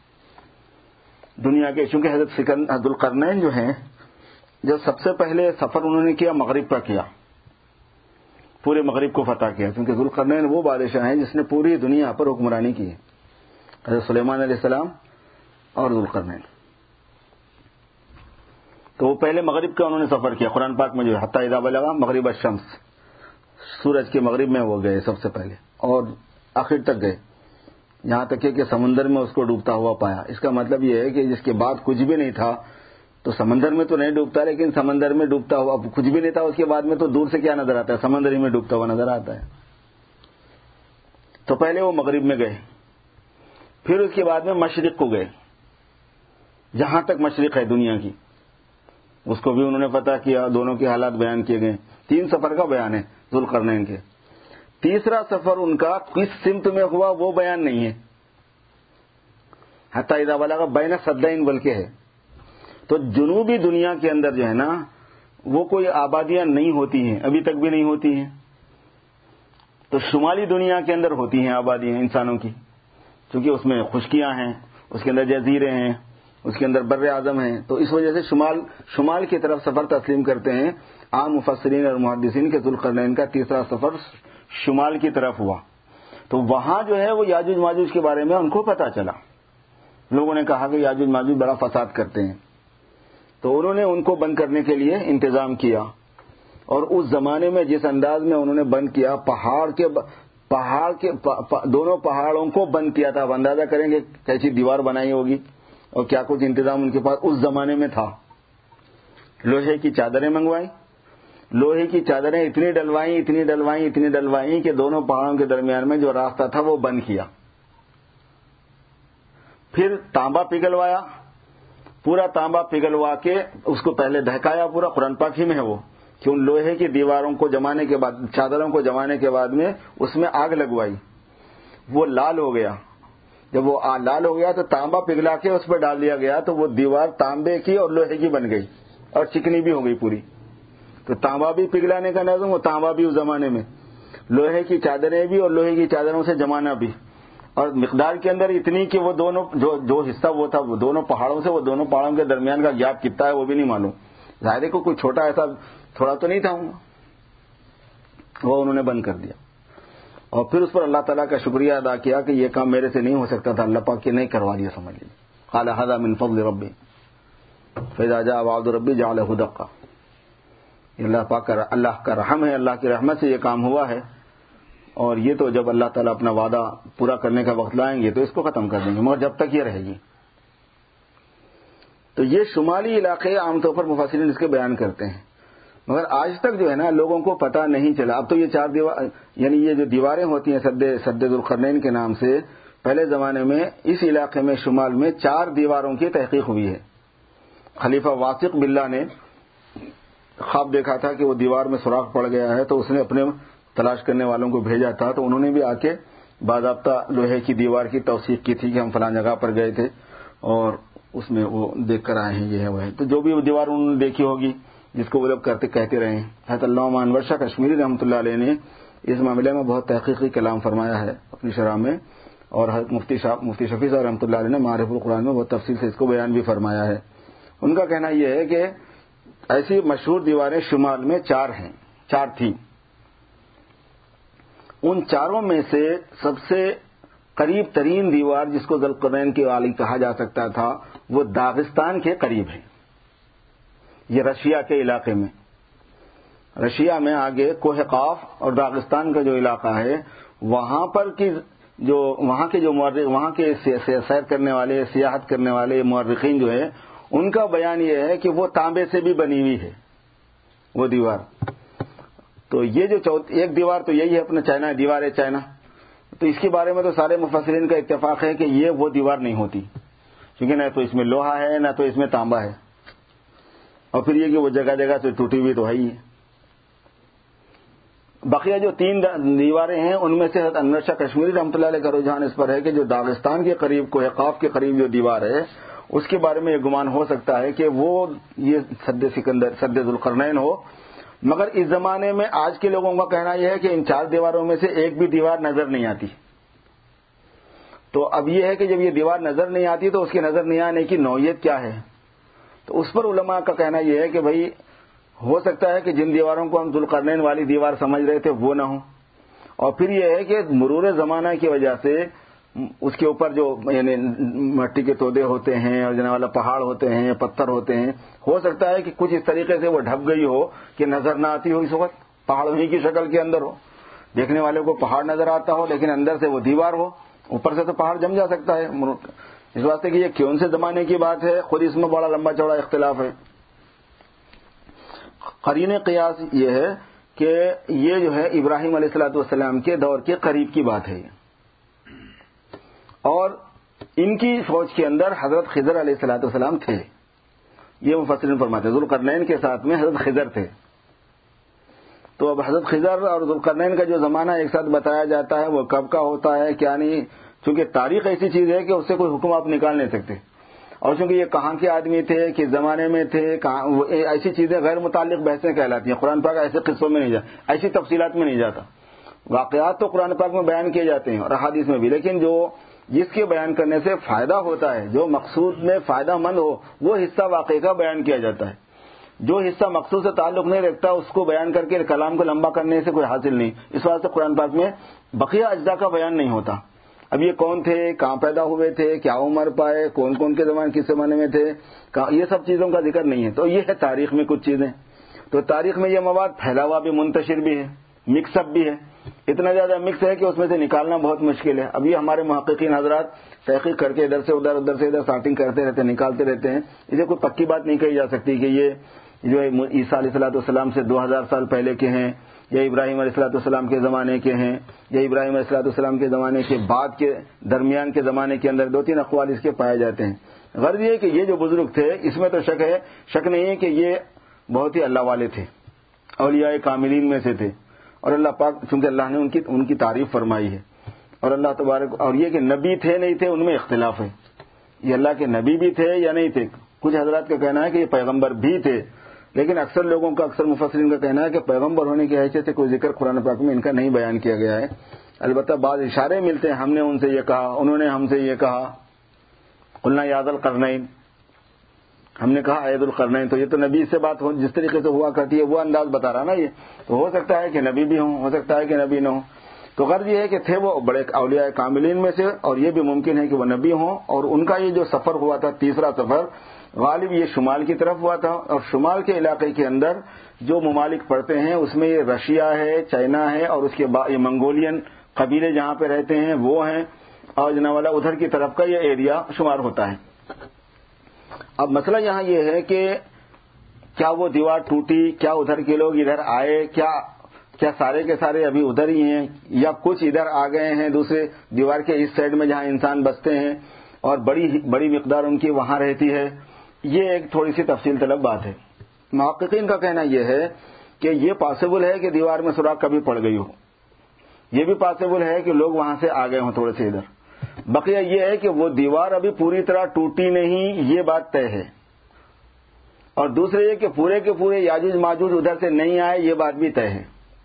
دنیا کے، چونکہ حضرت ذوالقرنین جو ہیں، جو سب سے پہلے سفر انہوں نے کیا مغرب کا کیا، پورے مغرب کو فتح کیا، کیونکہ ذوالقرنین وہ بادشاہ ہیں جس نے پوری دنیا پر حکمرانی کی ہے، حضرت سلیمان علیہ السلام اور ذوالقرنین۔ تو وہ پہلے مغرب کا انہوں نے سفر کیا، قرآن پاک میں جو ہے حتی اذا بلغ مغرب الشمس، سورج کے مغرب میں وہ گئے سب سے پہلے، اور آخر تک گئے، یہاں تک کہ سمندر میں اس کو ڈوبتا ہوا پایا۔ اس کا مطلب یہ ہے کہ جس کے بعد کچھ بھی نہیں تھا، تو سمندر میں تو نہیں ڈوبتا، لیکن سمندر میں ڈوبتا ہوا کچھ بھی نہیں تھا، اس کے بعد میں تو دور سے کیا نظر آتا ہے؟ سمندر ہی میں ڈوبتا ہوا نظر آتا ہے۔ تو پہلے وہ مغرب میں گئے، پھر اس کے بعد میں مشرق کو گئے، جہاں تک مشرق ہے دنیا کی اس کو بھی انہوں نے فتح کیا، دونوں کے حالات بیان کیے گئے۔ تین سفر کا بیان ہے ذوالقرنین کے۔ تیسرا سفر ان کا کس سمت میں ہوا وہ بیان نہیں ہے، حتی اذا بلغ بین السدین بلکہ ہے۔ تو جنوبی دنیا کے اندر جو ہے نا وہ کوئی آبادیاں نہیں ہوتی ہیں، ابھی تک بھی نہیں ہوتی ہیں، تو شمالی دنیا کے اندر ہوتی ہیں آبادیاں انسانوں کی، کیونکہ اس میں خشکیاں ہیں، اس کے اندر جزیرے ہیں، اس کے اندر بر اعظم ہیں، تو اس وجہ سے شمال شمال کی طرف سفر تسلیم کرتے ہیں عام مفسرین اور محدثین کے ذوالقرنین کا تیسرا سفر شمال کی طرف ہوا. تو وہاں جو ہے وہ یاجوج ماجوج کے بارے میں ان کو پتا چلا. لوگوں نے کہا کہ یاجوج ماجوج بڑا فساد کرتے ہیں، تو انہوں نے ان کو بند کرنے کے لیے انتظام کیا. اور اس زمانے میں جس انداز میں انہوں نے بند کیا، پہاڑ کے پہاڑ کے دونوں پہاڑوں کو بند کیا تھا. اب اندازہ کریں گے کیسی دیوار بنائی ہوگی اور کیا کچھ انتظام ان کے پاس اس زمانے میں تھا. لوہے کی چادریں منگوائیں، لوہے کی چادریں اتنی ڈلوائیں اتنی ڈلوائیں اتنی ڈلوائیں کہ دونوں پہاڑوں کے درمیان میں جو راستہ تھا وہ بند کیا. پھر تانبا پگھلوایا، پورا تانبا پگھلوا کے اس کو پہلے دہکایا. پورا قرآن پاک ہی میں ہے وہ کہ ان لوہے کی دیواروں کو جمانے کے بعد، چادروں کو جمانے کے بعد میں اس میں آگ لگوائی. وہ لال ہو گیا. جب وہ لال ہو گیا تو تانبا پگھلا کے اس پہ ڈال دیا گیا، تو وہ دیوار تانبے کی اور لوہے کی بن گئی اور چکنی بھی ہو گئی پوری. تو تانبا بھی پگھلانے کا نظم، وہ تانبا بھی اس زمانے میں، لوہے کی چادریں بھی اور لوہے کی چادروں سے جمانا بھی. اور مقدار کے اندر اتنی کہ وہ دونوں جو جو حصہ وہ تھا وہ دونوں پہاڑوں سے، وہ دونوں پہاڑوں کے درمیان کا گیپ کتنا ہے وہ بھی نہیں معلوم. ظاہر کو کوئی چھوٹا ایسا تھوڑا تو نہیں تھا، وہ انہوں نے بند کر دیا. اور پھر اس پر اللہ تعالیٰ کا شکریہ ادا کیا کہ یہ کام میرے سے نہیں ہو سکتا تھا، اللہ پاک کے نہیں کروا دیا. سمجھ لیجیے قال هذا من فضل ربی فاذا جاء وعد ربی جعله دقا. اللہ پاک کا اللہ کا رحم ہے، اللہ کی رحمت سے یہ کام ہوا ہے. اور یہ تو جب اللہ تعالیٰ اپنا وعدہ پورا کرنے کا وقت لائیں گے تو اس کو ختم کر دیں گے، مگر جب تک یہ رہے گی. تو یہ شمالی علاقے عام طور پر مفسرین اس کے بیان کرتے ہیں، مگر آج تک جو ہے نا لوگوں کو پتہ نہیں چلا. اب تو یہ چار دیوار یعنی یہ جو دیواریں ہوتی ہیں سد سد ذوالقرنین کے نام سے، پہلے زمانے میں اس علاقے میں شمال میں چار دیواروں کی تحقیق ہوئی ہے. خلیفہ واثق باللہ نے خواب دیکھا تھا کہ وہ دیوار میں سوراخ پڑ گیا ہے، تو اس نے اپنے تلاش کرنے والوں کو بھیجا تھا. تو انہوں نے بھی آ کے باضابطہ لوہے کی دیوار کی توثیق کی تھی کہ ہم فلاں جگہ پر گئے تھے اور اس میں وہ دیکھ کر آئے ہیں، یہ ہے وہ ہے. تو جو بھی وہ دیوار انہوں نے دیکھی ہوگی جس کو وہ لوگ کرتے کہتے رہے ہیں. حضرت علامہ انور شاہ کشمیری رحمۃ اللہ علیہ نے اس معاملے میں بہت تحقیقی کلام فرمایا ہے اپنی شرح میں، اور حضرت مفتی شاہ مفتی شفیع صاحب رحمۃ اللہ علیہ نے معارف القرآن میں بہت تفصیل سے اس کو بیان بھی فرمایا ہے. ان کا کہنا یہ ہے کہ ایسی مشہور دیواریں شمال میں چار ہیں، چار تھیں. ان چاروں میں سے سب سے قریب ترین دیوار جس کو ذوالقرنین کی والی کہا جا سکتا تھا وہ داغستان کے قریب ہے. یہ رشیا کے علاقے میں، رشیا میں آگے کوہ قاف اور داغستان کا جو علاقہ ہے وہاں پر کی جو وہاں کے جو مورخ وہاں کے سیر کرنے والے سیاحت کرنے والے مورخین جو ہے ان کا بیان یہ ہے کہ وہ تانبے سے بھی بنی ہوئی ہے وہ دیوار. تو یہ جو ایک دیوار تو یہی ہے اپنا چائنا دیوار ہے چائنا. تو اس کے بارے میں تو سارے مفسرین کا اتفاق ہے کہ یہ وہ دیوار نہیں ہوتی، کیونکہ نہ تو اس میں لوہا ہے نہ تو اس میں تانبا ہے، اور پھر یہ کہ وہ جگہ جگہ سے ٹوٹی ہوئی تو ہے ہی ہے. بقیہ جو تین دیواریں ہیں ان میں سے حضرت انور شاہ کشمیری رحمۃ اللہ علیہ کا رجحان اس پر ہے کہ جو داغستان کے قریب کوہ قاف کے قریب جو دیوار ہے اس کے بارے میں یہ گمان ہو سکتا ہے کہ وہ یہ سد سکندر سد ذوالقرنین ہو. مگر اس زمانے میں آج کے لوگوں کا کہنا یہ ہے کہ ان چار دیواروں میں سے ایک بھی دیوار نظر نہیں آتی. تو اب یہ ہے کہ جب یہ دیوار نظر نہیں آتی تو اس کی نظر نہیں آنے کی نوعیت کیا ہے. تو اس پر علماء کا کہنا یہ ہے کہ بھائی ہو سکتا ہے کہ جن دیواروں کو ہم ذوالقرنین والی دیوار سمجھ رہے تھے وہ نہ ہوں، اور پھر یہ ہے کہ مرور زمانہ کی وجہ سے اس کے اوپر جو یعنی مٹی کے تودے ہوتے ہیں اور جنا والا پہاڑ ہوتے ہیں پتھر ہوتے ہیں، ہو سکتا ہے کہ کچھ اس طریقے سے وہ ڈھپ گئی ہو کہ نظر نہ آتی ہو. اس وقت پہاڑ ہی کی شکل کے اندر ہو، دیکھنے والے کو پہاڑ نظر آتا ہو لیکن اندر سے وہ دیوار ہو. اوپر سے تو پہاڑ جم جا سکتا ہے، اس واسطے کہ یہ کون سے زمانے کی بات ہے خود اس میں بڑا لمبا چوڑا اختلاف ہے. قرین قیاس یہ ہے کہ یہ جو ہے ابراہیم علیہ الصلوۃ والسلام کے دور کے قریب کی بات ہے، اور ان کی فوج کے اندر حضرت خضر علیہ الصلوۃ والسلام تھے. یہ مفسرین فرماتے ہیں ذوالقرنین کے ساتھ میں حضرت خضر تھے. تو اب حضرت خضر اور ذوالقرنین کا جو زمانہ ایک ساتھ بتایا جاتا ہے وہ کب کا ہوتا ہے کیا نہیں، چونکہ تاریخ ایسی چیز ہے کہ اس سے کوئی حکم آپ نکال نہیں سکتے، اور چونکہ یہ کہاں کے آدمی تھے کس زمانے میں تھے کہاں، ایسی چیزیں غیر متعلق بحثیں کہلاتی ہیں. قرآن پاک ایسے قصوں میں نہیں جاتا، ایسی تفصیلات میں نہیں جاتا. واقعات تو قرآن پاک میں بیان کیے جاتے ہیں اور احادیث میں بھی، لیکن جو جس کے بیان کرنے سے فائدہ ہوتا ہے، جو مقصود میں فائدہ مند ہو، وہ حصہ واقعے کا بیان کیا جاتا ہے۔ جو حصہ مقصود سے تعلق نہیں رکھتا اس کو بیان کر کے کلام کو لمبا کرنے سے کوئی حاصل نہیں۔ اس واسطے قرآن پاک میں بقیہ اجزاء کا بیان نہیں ہوتا۔ اب یہ کون تھے، کہاں پیدا ہوئے تھے، کیا عمر پائے، کون کون کے زمانے کس زمانے میں تھے، یہ سب چیزوں کا ذکر نہیں ہے۔ تو یہ ہے تاریخ میں کچھ چیزیں۔ تو تاریخ میں یہ مواد پھیلا ہوا بھی، منتشر بھی ہے، مکس اپ بھی ہے، اتنا زیادہ مکس ہے کہ اس میں سے نکالنا بہت مشکل ہے۔ اب یہ ہمارے محققین حضرات تحقیق کر کے ادھر سے ادھر ادھر سے ادھر سارٹنگ کرتے رہتے ہیں، نکالتے رہتے ہیں۔ اسے کوئی پکی بات نہیں کہی جا سکتی کہ یہ جو عیسیٰ علیہ الصلوۃ والسلام سے دو ہزار سال پہلے کے ہیں، یا ابراہیم علیہ الصلوۃ والسلام کے زمانے کے ہیں، یا ابراہیم علیہ الصلوۃ والسلام کے زمانے کے بعد کے درمیان کے زمانے کے اندر دو تین اقوال اس کے پائے جاتے ہیں۔ غرض یہ کہ یہ جو بزرگ تھے اس میں تو شک ہے شک نہیں ہے کہ یہ بہت ہی اللہ والے تھے، اولیاء کاملین میں سے تھے، اور اللہ پاک چونکہ اللہ نے ان کی ان کی تعریف فرمائی ہے، اور اللہ تبارک اور یہ کہ نبی تھے نہیں تھے ان میں اختلاف ہے، یہ اللہ کے نبی بھی تھے یا نہیں تھے۔ کچھ حضرات کا کہنا ہے کہ یہ پیغمبر بھی تھے، لیکن اکثر لوگوں کا اکثر مفسرین کا کہنا ہے کہ پیغمبر ہونے کی حیثیت سے کوئی ذکر قرآن پاک میں ان کا نہیں بیان کیا گیا ہے۔ البتہ بعض اشارے ملتے ہیں، ہم نے ان سے یہ کہا، انہوں نے ہم سے یہ کہا، قلنا یا ذا القرنین، ہم نے کہا اے ذو القرنین، تو یہ تو نبی سے بات ہو جس طریقے سے ہوا کرتی ہے وہ انداز بتا رہا نا، یہ تو ہو سکتا ہے کہ نبی بھی ہوں، ہو سکتا ہے کہ نبی نہ ہوں۔ تو غرض یہ ہے کہ تھے وہ بڑے اولیاء کاملین میں سے، اور یہ بھی ممکن ہے کہ وہ نبی ہوں، اور ان کا یہ جو سفر ہوا تھا تیسرا سفر غالب یہ شمال کی طرف ہوا تھا، اور شمال کے علاقے کے اندر جو ممالک پڑتے ہیں اس میں یہ رشیا ہے، چائنا ہے، اور اس کے بعد یہ منگولین قبیلے جہاں پہ رہتے ہیں وہ ہیں، اور جناوالا ادھر کی طرف کا یہ ایریا شمار ہوتا ہے۔ اب مسئلہ یہاں یہ ہے کہ کیا وہ دیوار ٹوٹی، کیا ادھر کے لوگ ادھر آئے، کیا کیا سارے کے سارے ابھی ادھر ہی ہیں، یا کچھ ادھر آ گئے ہیں دوسرے دیوار کے اس سائڈ میں جہاں انسان بستے ہیں، اور بڑی بڑی مقدار ان کی وہاں رہتی ہے، یہ ایک تھوڑی سی تفصیل طلب بات ہے۔ محققین کا کہنا یہ ہے کہ یہ پاسبل ہے کہ دیوار میں سوراخ کبھی پڑ گئی ہو، یہ بھی پاسبل ہے کہ لوگ وہاں سے آ گئے ہوں تھوڑے سے ادھر۔ بقیہ یہ ہے کہ وہ دیوار ابھی پوری طرح ٹوٹی نہیں، یہ بات طے ہے، اور دوسرے یہ کہ پورے کے پورے یاجوج ماجوج ادھر سے نہیں آئے، یہ بات بھی طے ہے۔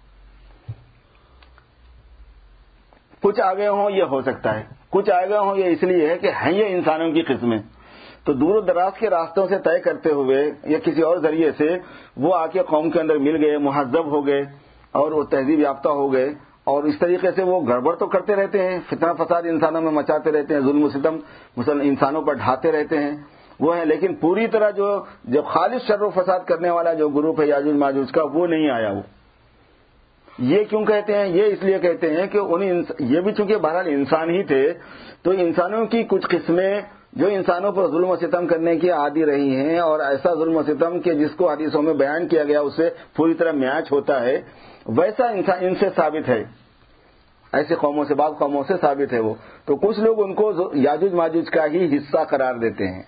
کچھ آ گئے ہوں یہ ہو سکتا ہے، کچھ آ گئے ہوں یہ اس لیے ہے کہ ہیں یہ انسانوں کی قسمیں، تو دور و دراز کے راستوں سے طے کرتے ہوئے یا کسی اور ذریعے سے وہ آ کے قوم کے اندر مل گئے، مہذب ہو گئے، اور وہ تہذیب یافتہ ہو گئے، اور اس طریقے سے وہ گڑبڑ تو کرتے رہتے ہیں، فتنہ فساد انسانوں میں مچاتے رہتے ہیں، ظلم و ستم انسانوں پر ڈھاتے رہتے ہیں، وہ ہیں، لیکن پوری طرح جو جو خالص شر و فساد کرنے والا جو گروپ ہے یاجوج ماجوج کا وہ نہیں آیا۔ وہ یہ کیوں کہتے ہیں؟ یہ اس لیے کہتے ہیں کہ ان یہ بھی چونکہ بہرحال انسان ہی تھے، تو انسانوں کی کچھ قسمیں جو انسانوں پر ظلم و ستم کرنے کی عادی رہی ہیں، اور ایسا ظلم و ستم کہ جس کو حدیثوں میں بیان کیا گیا اس سے پوری طرح میچ ہوتا ہے، ویسا انسان ان سے ثابت ہے، ایسی قوموں سے بعض قوموں سے ثابت ہے وہ، تو کچھ لوگ ان کو یاجوج ماجوج کا ہی حصہ قرار دیتے ہیں۔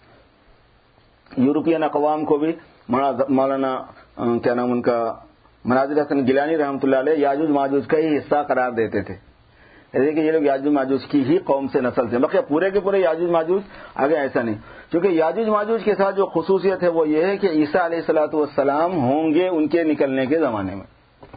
یورپین اقوام کو بھی مولانا کیا نام ان کا مناظر حسن گیلانی رحمۃ اللہ علیہ یاجوج ماجوج کا ہی حصہ قرار دیتے تھے، ایسے کہ یہ لوگ یاجوج ماجوج کی ہی قوم سے نسل سے، بلکہ پورے کے پورے یاجوج ماجوج آگے ایسا نہیں، کیونکہ یاجوج ماجوج کے ساتھ جو خصوصیت ہے وہ یہ ہے کہ عیسیٰ علیہ الصلوۃ والسلام ہوں گے ان کے نکلنے کے زمانے میں،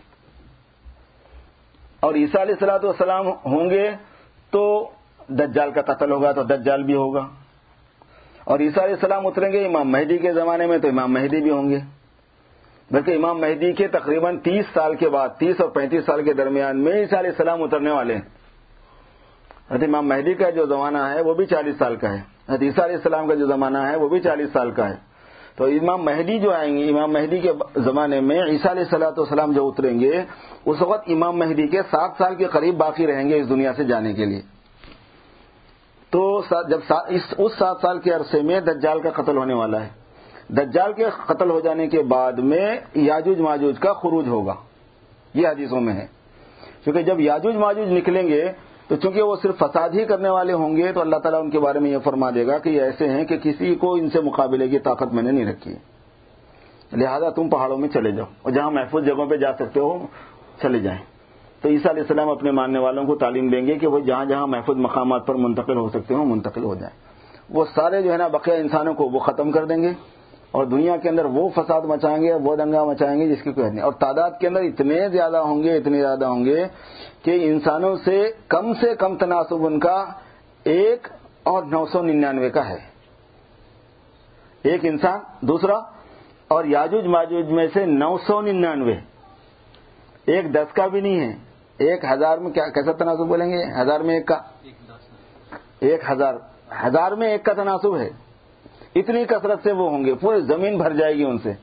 اور عیسیٰ علیہ الصلوۃ والسلام ہوں گے تو دجال کا قتل ہوگا تو دجال بھی ہوگا، اور عیسیٰ علیہ السلام اتریں گے امام مہدی کے زمانے میں تو امام مہدی بھی ہوں گے، بلکہ امام مہدی کے تقریباً تیس سال کے بعد، تیس اور پینتیس سال کے درمیان میں عیسیٰ علیہ السلام اترنے والے ہیں۔ حضرت امام مہدی کا جو زمانہ ہے وہ بھی چالیس سال کا ہے، حضرت عیسیٰ علیہ السلام کا جو زمانہ ہے وہ بھی چالیس سال کا ہے، تو امام مہدی جو آئیں گے، امام مہدی کے زمانے میں عیسیٰ علیہ الصلوۃ والسلام جو اتریں گے اس وقت امام مہدی کے سات سال کے قریب باقی رہیں گے اس دنیا سے جانے کے لیے، تو جب اس سات سال کے عرصے میں دجال کا قتل ہونے والا ہے، دجال کے قتل ہو جانے کے بعد میں یاجوج ماجوج کا خروج ہوگا، یہ حدیثوں میں ہے، کیونکہ جب یاجوج ماجوج نکلیں گے تو چونکہ وہ صرف فساد ہی کرنے والے ہوں گے تو اللہ تعالیٰ ان کے بارے میں یہ فرما دے گا کہ یہ ایسے ہیں کہ کسی کو ان سے مقابلے کی طاقت میں نے نہیں رکھی ہے، لہذا تم پہاڑوں میں چلے جاؤ اور جہاں محفوظ جگہوں پہ جا سکتے ہو چلے جائیں۔ تو عیسیٰ علیہ السلام اپنے ماننے والوں کو تعلیم دیں گے کہ وہ جہاں جہاں محفوظ مقامات پر منتقل ہو سکتے ہوں منتقل ہو جائیں، وہ سارے جو ہے نا بقیہ انسانوں کو وہ ختم کر دیں گے، اور دنیا کے اندر وہ فساد مچائیں گے، وہ دنگا مچائیں گے جس کی کوئی نہیں، اور تعداد کے اندر اتنے زیادہ ہوں گے اتنے زیادہ ہوں گے کہ انسانوں سے کم سے کم تناسب ان کا ایک اور نو سو ننانوے کا ہے، ایک انسان دوسرا، اور یاجوج ماجوج میں سے نو سو ننانوے، ایک دس کا بھی نہیں ہے، ایک ہزار میں کیا کیسا تناسب بولیں گے؟ ہزار میں ایک کا، ایک ہزار ہزار میں ایک کا تناسب ہے، اتنی کثرت سے وہ ہوں گے، پوری زمین بھر جائے گی ان سے۔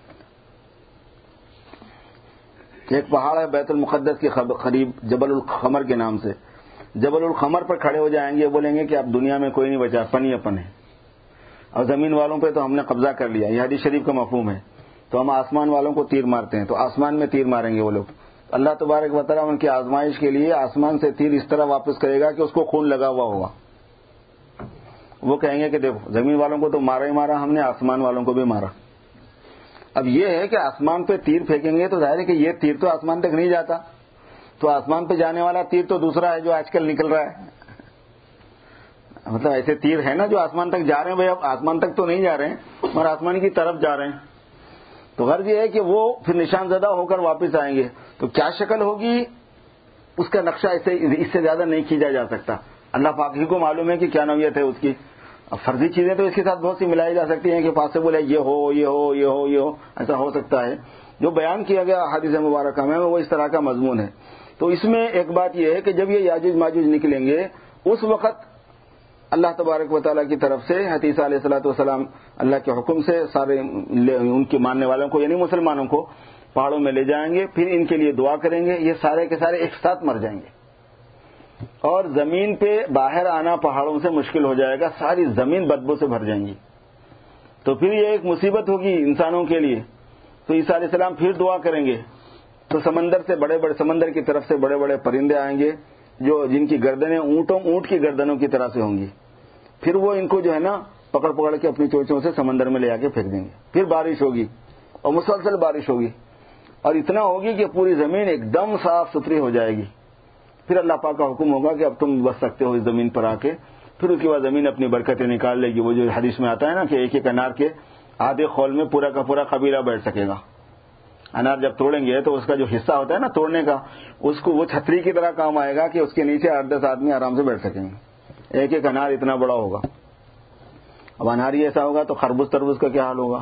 ایک پہاڑ ہے بیت المقدس کے قریب جبل القمر کے نام سے، جبل القمر پر کھڑے ہو جائیں گے، بولیں گے کہ اب دنیا میں کوئی نہیں بچا، پنی اپن ہے، اور زمین والوں پہ تو ہم نے قبضہ کر لیا، یہ حدیث شریف کا مفہوم ہے، تو ہم آسمان والوں کو تیر مارتے ہیں، تو آسمان میں تیر ماریں گے وہ لوگ۔ اللہ تبارک و تعالیٰ ان کی آزمائش کے لیے آسمان سے تیر اس طرح واپس کرے گا کہ اس کو خون لگا ہوا ہوگا، وہ کہیں گے کہ دیکھو زمین والوں کو تو مارا ہی مارا ہم نے، آسمان والوں کو بھی مارا۔ اب یہ ہے کہ آسمان پہ تیر پھینکیں گے تو ظاہر ہے کہ یہ تیر تو آسمان تک نہیں جاتا، تو آسمان پہ جانے والا تیر تو دوسرا ہے جو آج کل نکل رہا ہے، مطلب ایسے تیر ہے نا جو آسمان تک جا رہے ہیں، بھائی اب آسمان تک تو نہیں جا رہے ہیں اور آسمان کی طرف جا رہے ہیں، تو غرض یہ ہے کہ وہ پھر نشان زدہ ہو کر واپس آئیں گے، تو کیا شکل ہوگی اس کا نقشہ اس سے زیادہ نہیں کھینچا جا سکتا، اللہ پاک ہی کو معلوم ہے کہ کیا نوعیت ہے اس کی۔ اب فرضی چیزیں تو اس کے ساتھ بہت سی ملائی جا سکتی ہیں کہ پاسبل ہے یہ ہو یہ ہو یہ ہو یہ ہو، ایسا ہو سکتا ہے، جو بیان کیا گیا حدیث مبارکہ میں وہ اس طرح کا مضمون ہے۔ تو اس میں ایک بات یہ ہے کہ جب یہ یاجوج ماجوج نکلیں گے اس وقت اللہ تبارک و تعالیٰ کی طرف سے عیسیٰ علیہ الصلوۃ والسلام اللہ کے حکم سے سارے ان کے ماننے والوں کو یعنی مسلمانوں کو پہاڑوں میں لے جائیں گے، پھر ان کے لیے دعا کریں گے، یہ سارے کے سارے ایک ساتھ مر جائیں گے، اور زمین پہ باہر آنا پہاڑوں سے مشکل ہو جائے گا، ساری زمین بدبو سے بھر جائیں گی، تو پھر یہ ایک مصیبت ہوگی انسانوں کے لیے۔ تو عیسیٰ علیہ السلام پھر دعا کریں گے تو سمندر سے بڑے بڑے سمندر کی طرف سے بڑے بڑے پرندے آئیں گے جو جن کی گردنیں اونٹوں اونٹ کی گردنوں کی طرح سے ہوں گی، پھر وہ ان کو جو ہے نا پکڑ پکڑ کے اپنی چونچوں سے سمندر میں لے آ کے پھینک دیں گے، پھر بارش ہوگی اور مسلسل بارش ہوگی، اور اتنا ہوگی کہ پوری زمین ایک دم صاف ستھری ہو جائے گی، پھر اللہ پاک کا حکم ہوگا کہ اب تم بس سکتے ہو اس زمین پر آ کے، پھر اس کے بعد زمین اپنی برکتیں نکال لے گی۔ وہ جو حدیث میں آتا ہے نا کہ ایک ایک انار کے آدھے خول میں پورا کا پورا قبیلہ بیٹھ سکے گا، انار جب توڑیں گے تو اس کا جو حصہ ہوتا ہے نا توڑنے کا، اس کو وہ چھتری کی طرح کام آئے گا کہ اس کے نیچے آٹھ دس آدمی آرام سے بیٹھ سکیں گے، ایک ایک انار اتنا بڑا ہوگا۔ اب انار ہی ایسا ہوگا تو خربوز تربوز کا کیا حال ہوگا،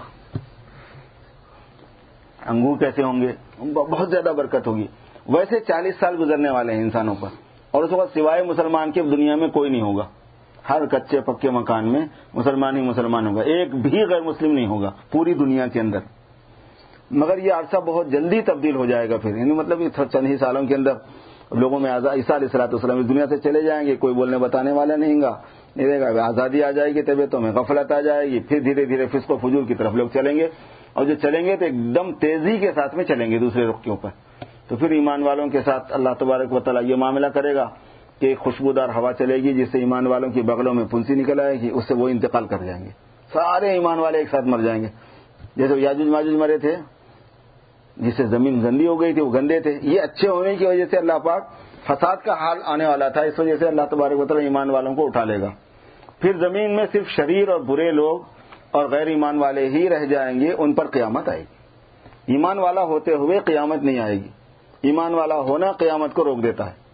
انگور کیسے ہوں گے، بہت زیادہ برکت ہوگی۔ ویسے چالیس سال گزرنے والے ہیں انسانوں پر، اور اس وقت سوائے مسلمان کے دنیا میں کوئی نہیں ہوگا، ہر کچے پکے مکان میں مسلمان ہی مسلمان ہوگا، ایک بھی غیر مسلم نہیں ہوگا پوری دنیا کے اندر۔ مگر یہ عرصہ بہت جلدی تبدیل ہو جائے گا، پھر یعنی مطلب چند ہی سالوں کے اندر لوگوں میں عیسیٰ علیہ الصلوۃ والسلام اس دنیا سے چلے جائیں گے، کوئی بولنے بتانے والا نہیں گا نہیں رہے گا، آزادی آ جائے گی طبیعتوں میں، غفلت آ جائے گی، پھر دھیرے دھیرے فسق و فجور کی طرف لوگ چلیں گے، اور جو چلیں گے تو ایک دم تیزی کے ساتھ میں چلیں گے دوسرے رخ کے اوپر۔ تو پھر ایمان والوں کے ساتھ اللہ تبارک و تعالیٰ یہ معاملہ کرے گا کہ ایک خوشبودار ہوا چلے گی جس سے ایمان والوں کی بغلوں میں پھنسی نکل آئے گی، اس سے وہ انتقال کر جائیں گے، سارے ایمان والے ایک ساتھ مر جائیں گے، جیسے یاجوج ماجوج مرے تھے، جس سے زمین گندی ہو گئی تھی، وہ گندے تھے، یہ اچھے ہونے کی وجہ سے اللہ پاک فساد کا حال آنے والا تھا، اس وجہ سے اللہ تبارک و تعالیٰ ایمان والوں کو اٹھا لے گا، پھر زمین میں صرف شریر اور برے لوگ اور غیر ایمان والے ہی رہ جائیں گے، ان پر قیامت آئے گی۔ ایمان والا ہوتے ہوئے قیامت نہیں آئے گی، ایمان والا ہونا قیامت کو روک دیتا ہے،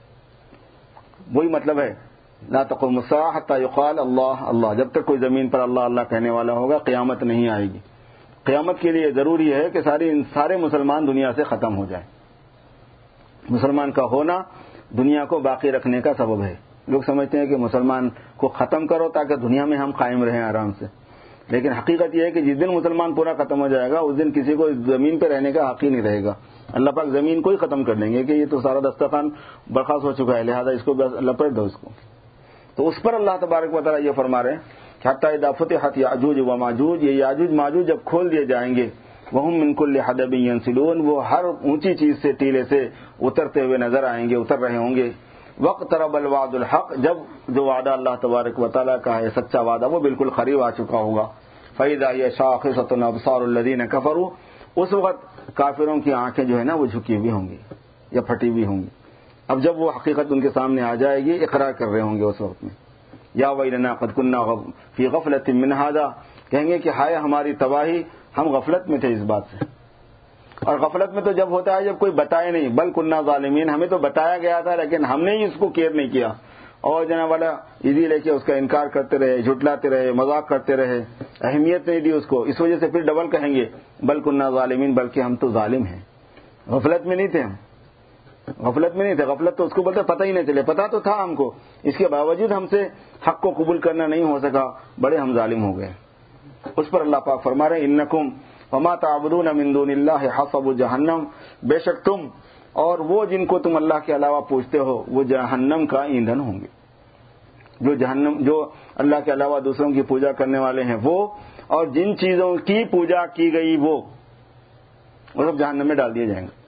وہی مطلب ہے لا تقوم الساعة حتى يقال اللہ اللہ، جب تک کوئی زمین پر اللہ اللہ کہنے والا ہوگا قیامت نہیں آئے گی۔ قیامت کے لیے ضروری ہے کہ ساری سارے مسلمان دنیا سے ختم ہو جائیں، مسلمان کا ہونا دنیا کو باقی رکھنے کا سبب ہے۔ لوگ سمجھتے ہیں کہ مسلمان کو ختم کرو تاکہ دنیا میں ہم قائم رہیں آرام سے، لیکن حقیقت یہ ہے کہ جس دن مسلمان پورا ختم ہو جائے گا اس دن کسی کو زمین پہ رہنے کا حق ہی نہیں رہے گا، اللہ پاک زمین کو ہی ختم کر دیں گے کہ یہ تو سارا دسترخوان برخاست ہو چکا ہے، لہذا اس کو لپیٹ دو اس کو۔ تو اس پر اللہ تبارک و تعالیٰ یہ فرما رہے ہیں حتی اذا فتحت یاجوج و ماجوج، یہ یاجوج ماجوج جب کھول دیے جائیں گے، وہم من کل حدب ینسلون، وہ ہر اونچی چیز سے ٹیلے سے اترتے ہوئے نظر آئیں گے، اتر رہے ہوں گے۔ واقترب الوعد الحق، جب جو وعدہ اللہ تبارک و تعالیٰ کا ہے سچا وعدہ وہ بالکل قریب آ چکا ہوگا۔ فَإِذَا هِيَ شَاخِصَةٌ أَبْصَارُ الَّذِينَ كَفَرُوا، اس وقت کافروں کی آنکھیں جو ہے نا وہ جھکی ہوئی ہوں گی یا پھٹی ہوئی ہوں گی۔ اب جب وہ حقیقت ان کے سامنے آ جائے گی اقرار کر رہے ہوں گے اس وقت میں، یا ویلنا قد کنا فی غفلۃ من ھذا، کہیں گے کہ ہائے ہماری تباہی، ہم غفلت میں تھے اس بات سے۔ اور غفلت میں تو جب ہوتا ہے جب کوئی بتائے نہیں، بل کنا ظالمین، ہمیں تو بتایا گیا تھا لیکن ہم نے ہی اس کو کیئر نہیں کیا، اور جناب والا ایزی لے کے اس کا انکار کرتے رہے، جھٹلاتے رہے، مذاق کرتے رہے، اہمیت نہیں دی اس کو، اس وجہ سے پھر ڈبل کہیں گے بل کننا ظالمین، بلکہ ہم تو ظالم ہیں، غفلت میں نہیں تھے، ہم غفلت میں نہیں تھے. غفلت تو اس کو بولتے پتہ ہی نہیں چلے، پتہ تو تھا ہم کو، اس کے باوجود ہم سے حق کو قبول کرنا نہیں ہو سکا، بڑے ہم ظالم ہو گئے. اس پر اللہ پاک فرما رہے ہیں انکم وما تعبدون من دون اللہ حصب جہنم، بے شک تم اور وہ جن کو تم اللہ کے علاوہ پوجتے ہو وہ جہنم کا ایندھن ہوں گے. جو جہنم جو اللہ کے علاوہ دوسروں کی پوجا کرنے والے ہیں وہ، اور جن چیزوں کی پوجا کی گئی وہ وہ سب جہنم میں ڈال دیے جائیں گے.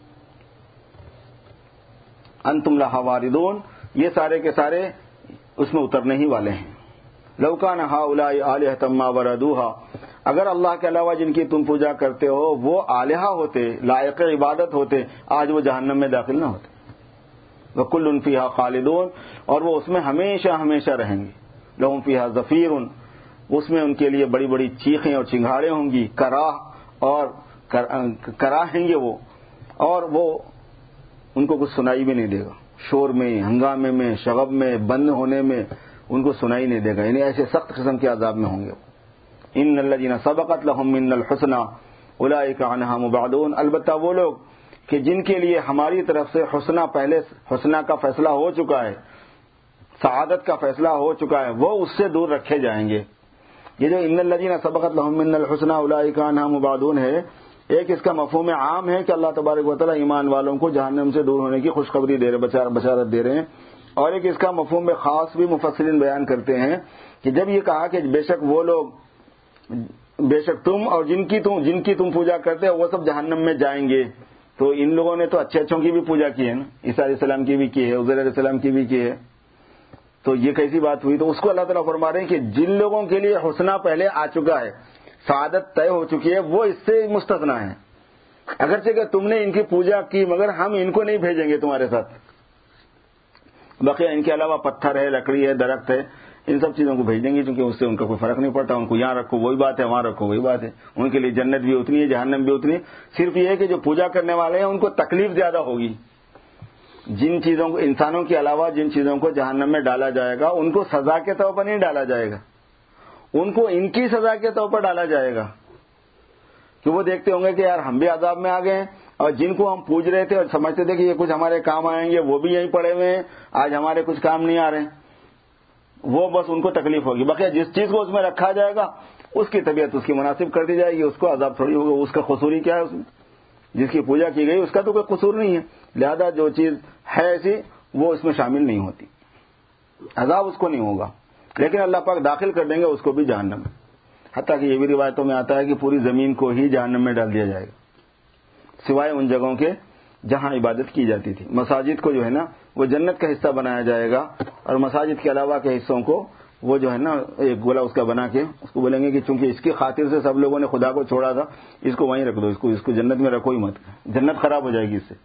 انتم لہا واردون، یہ سارے کے سارے اس میں اترنے ہی والے ہیں. لو کان ہؤلاء آلہۃ ما وردوها، اگر اللہ کے علاوہ جن کی تم پوجا کرتے ہو وہ آلہہ ہوتے، لائق عبادت ہوتے، آج وہ جہنم میں داخل نہ ہوتے. وکل فیہا خالدون، اور وہ اس میں ہمیشہ ہمیشہ رہیں گے. لہم فیہا زفیر، اس میں ان کے لیے بڑی بڑی چیخیں اور چنگھاڑیں ہوں گی، کراہ اور کراہیں گے وہ، اور وہ ان کو کچھ سنائی بھی نہیں دے گا. شور میں، ہنگامے میں، شغب میں، بند ہونے میں ان کو سنائی نہیں دے گا، یعنی ایسے سخت قسم کے عذاب میں ہوں گے. ان الذین سبقت لهم منا الحسنى اولئک عنها مبعدون، البتہ وہ لوگ کہ جن کے لیے ہماری طرف سے حسنہ پہلے حسنہ کا فیصلہ ہو چکا ہے، سعادت کا فیصلہ ہو چکا ہے، وہ اس سے دور رکھے جائیں گے. یہ جو ان الذین سبقت لهم منا الحسنى اولئک عنها مبعدون ہے، ایک اس کا مفہوم عام ہے کہ اللہ تبارک و تعالیٰ ایمان والوں کو جہنم سے دور ہونے کی خوشخبری دے رہے، بشارت دے رہے ہیں. اور ایک اس کا مفہوم خاص بھی مفسرین بیان کرتے ہیں کہ جب یہ کہا کہ بے شک وہ لوگ، بے شک تم اور جن کی تم جن کی تم پوجا کرتے ہو وہ سب جہنم میں جائیں گے، تو ان لوگوں نے تو اچھے اچھوں کی بھی پوجا کی ہے نا، عیسیٰ علیہ السلام کی بھی کی ہے، عزیر علیہ السلام کی بھی کی ہے، تو یہ کیسی بات ہوئی؟ تو اس کو اللہ تعالیٰ فرما رہے ہیں کہ جن لوگوں کے لیے حسنہ پہلے آ چکا ہے، سعادت طے ہو چکی ہے، وہ اس سے مستثنا ہے. اگرچہ کہ تم نے ان کی پوجا کی مگر ہم ان کو نہیں بھیجیں گے تمہارے ساتھ، بقیہ ان کے علاوہ پتھر ہے، لکڑی ہے، درخت ہے، ان سب چیزوں کو بھیج دیں گے، کیونکہ اس سے ان کا کوئی فرق نہیں پڑتا. ان کو یہاں رکھو وہی بات ہے، وہاں رکھو وہی بات ہے. ان کے لیے جنت بھی اتنی ہے، جہنم بھی اتنی ہے. صرف یہ ہے کہ جو پوجا کرنے والے ہیں ان کو تکلیف زیادہ ہوگی. جن چیزوں کو انسانوں کے علاوہ جن چیزوں کو جہنم میں ڈالا جائے گا ان کو سزا کے طور پر نہیں ڈالا جائے گا، ان کو ان کی سزا کے طور پر ڈالا جائے گا. کہ وہ دیکھتے ہوں گے کہ یار ہم بھی عذاب میں آ گئے ہیں، اور جن کو ہم پوج رہے تھے اور سمجھتے تھے کہ یہ کچھ ہمارے کام آئیں گے وہ بھی یہیں پڑے ہوئے ہیں، آج ہمارے کچھ کام نہیں آ رہے ہیں. وہ بس ان کو تکلیف ہوگی. بقیہ جس چیز کو اس میں رکھا جائے گا اس کی طبیعت اس کی مناسب کر دی جائے گی، اس کو عذاب تھوڑی ہوگا. اس کا قصور ہی کیا ہے؟ اس میں جس کی پوجا کی گئی اس کا تو کوئی قصور نہیں ہے، لہذا جو چیز ہے ایسی وہ اس میں شامل نہیں ہوتی، عذاب اس کو نہیں ہوگا. لیکن اللہ پاک داخل کر دیں گے اس کو بھی جہنم میں. حتیٰ کہ یہ بھی روایتوں میں آتا ہے کہ پوری زمین کو ہی جہنم میں ڈال دیا جائے گا، سوائے ان جگہوں کے جہاں عبادت کی جاتی تھی. مساجد کو جو ہے نا وہ جنت کا حصہ بنایا جائے گا، اور مساجد کے علاوہ کے حصوں کو وہ جو ہے نا ایک گولا اس کا بنا کے اس کو بولیں گے کہ چونکہ اس کی خاطر سے سب لوگوں نے خدا کو چھوڑا تھا، اس کو وہیں رکھ دو، اس کو اس کو جنت میں رکھو ہی مت، جنت خراب ہو جائے گی اس سے.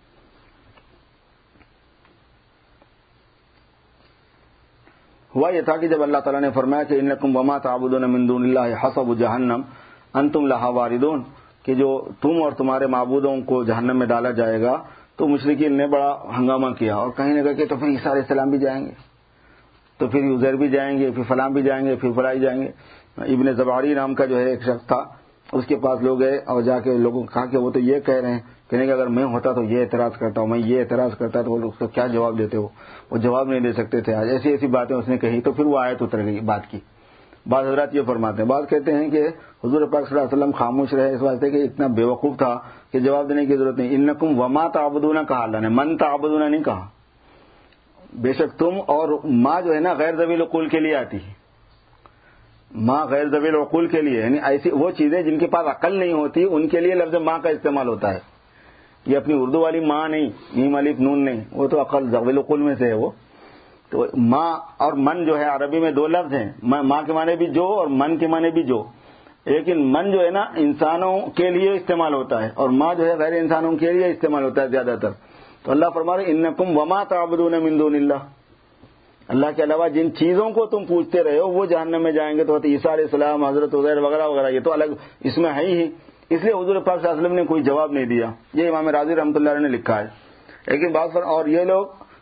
ہوا یہ تھا کہ جب اللہ تعالیٰ نے فرمایا کہ انکم وما تعبدون من دون اللہ حصب جہنم انتم لہا واردون، کہ جو تم اور تمہارے معبودوں کو جہنم میں ڈالا جائے گا، تو مشرکین نے بڑا ہنگامہ کیا اور کہیں نہ کہ تو پھر عیسیٰ علیہ السلام بھی جائیں گے، تو پھر عزیر بھی جائیں گے، پھر فلاں بھی جائیں گے، پھر فلاں جائیں گے. ابن زباری نام کا جو ہے ایک شخص تھا، اس کے پاس لوگ گئے اور جا کے لوگوں کو کہا کہ وہ تو یہ کہہ رہے ہیں، کہنے کہ اگر میں ہوتا تو یہ اعتراض کرتا ہوں، میں یہ اعتراض کرتا تو اس کو کیا جواب دیتے ہو؟ وہ جواب نہیں دے سکتے تھے. آج ایسی ایسی باتیں اس نے کہی تو پھر وہ آیت اتر گئی بات کی. بعض حضرات یہ فرماتے ہیں، بعض کہتے ہیں کہ حضور پاک صلی اللہ علیہ وسلم خاموش رہے اس واسطے کہ اتنا بے وقوف تھا کہ جواب دینے کی ضرورت نہیں. انکم وما تعبدون کہا اللہ نے، من تعبدون نہیں کہا. بے شک تم اور ماں جو ہے نا غیر ذوی العقول کے لیے آتی ہے، ماں غیر ذوی العقول کے لیے، یعنی ایسی وہ چیزیں جن کے پاس عقل نہیں ہوتی ان کے لیے لفظ ماں کا استعمال ہوتا ہے. یہ اپنی اردو والی ماں نہیں، میم الف نون نہیں، وہ تو عقل ذوی العقول میں سے ہے. وہ تو ماں اور من جو ہے عربی میں دو لفظ ہیں، ماں کے معنی بھی جو اور من کے معنی بھی جو. لیکن من جو ہے نا انسانوں کے لیے استعمال ہوتا ہے اور ماں جو ہے غیر انسانوں کے لیے استعمال ہوتا ہے زیادہ تر. تو اللہ فرما رہے انکم وما تعبدون من دون اللہ، اللہ کے علاوہ جن چیزوں کو تم پوجتے رہے ہو وہ جہنم میں جائیں گے. تو عیسیٰ علیہ السلام، حضرت عزیر وغیرہ وغیرہ یہ تو الگ اس میں ہے ہی، اس لیے حضور پاک صلی اللہ علیہ وسلم نے کوئی جواب نہیں دیا. یہ امام راضی رحمۃ اللہ علیہ نے لکھا ہے. لیکن بات اور یہ لوگ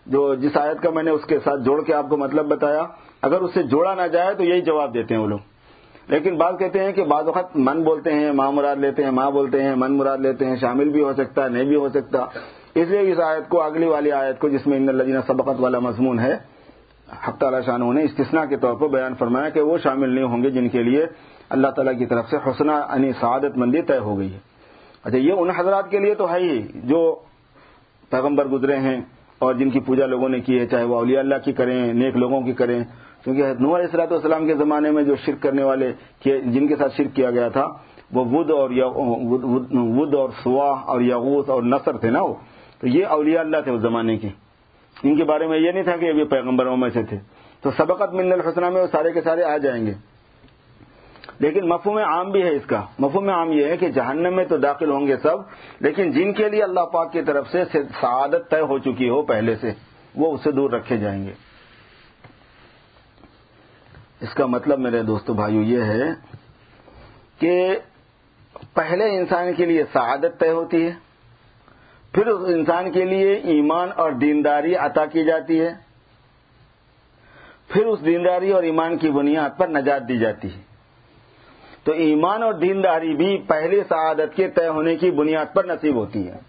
جو جس آیت کا میں نے اس کے ساتھ جوڑ کے آپ کو مطلب بتایا، اگر اس سے جوڑا نہ جائے تو یہی جواب دیتے ہیں وہ لوگ. لیکن بعض کہتے ہیں کہ بعض وقت من بولتے ہیں ماں مراد لیتے ہیں، ماں بولتے ہیں من مراد لیتے ہیں، شامل بھی ہو سکتا ہے نہیں بھی ہو سکتا. اس لیے اس آیت کو اگلی والی آیت کو جس میں ان الذین سبقت والا مضمون ہے، حق تعالیٰ شانہ نے استثناء کے طور پر بیان فرمایا کہ وہ شامل نہیں ہوں گے جن کے لیے اللہ تعالیٰ کی طرف سے حسنہ یعنی سعادت مندی طے ہو گئی ہے. اچھا، یہ ان حضرات کے لیے تو ہے ہی جو پیغمبر گزرے ہیں اور جن کی پوجا لوگوں نے کی ہے، چاہے وہ اولیاء اللہ کی کریں، نیک لوگوں کی کریں. کیونکہ نوح علیہ الصلوۃ والسلام کے زمانے میں جو شرک کرنے والے جن کے ساتھ شرک کیا گیا تھا وہ ود اور ود اور سواح اور یغوث اور نصر تھے نا، وہ تو یہ اولیاء اللہ تھے اس زمانے کے. ان کے بارے میں یہ نہیں تھا کہ یہ پیغمبروں میں سے تھے. تو سبقت من الحسنہ میں وہ سارے کے سارے آ جائیں گے. لیکن مفہوم عام بھی ہے اس کا. مفہوم عام یہ ہے کہ جہنم میں تو داخل ہوں گے سب، لیکن جن کے لیے اللہ پاک کی طرف سے سعادت طے ہو چکی ہو پہلے سے، وہ اس سے دور رکھے جائیں گے. اس کا مطلب میرے دوستو بھائیو یہ ہے کہ پہلے انسان کے لیے سعادت طے ہوتی ہے، پھر اس انسان کے لیے ایمان اور دینداری عطا کی جاتی ہے، پھر اس دینداری اور ایمان کی بنیاد پر نجات دی جاتی ہے. تو ایمان اور دینداری بھی پہلی سعادت کے طے ہونے کی بنیاد پر نصیب ہوتی ہے.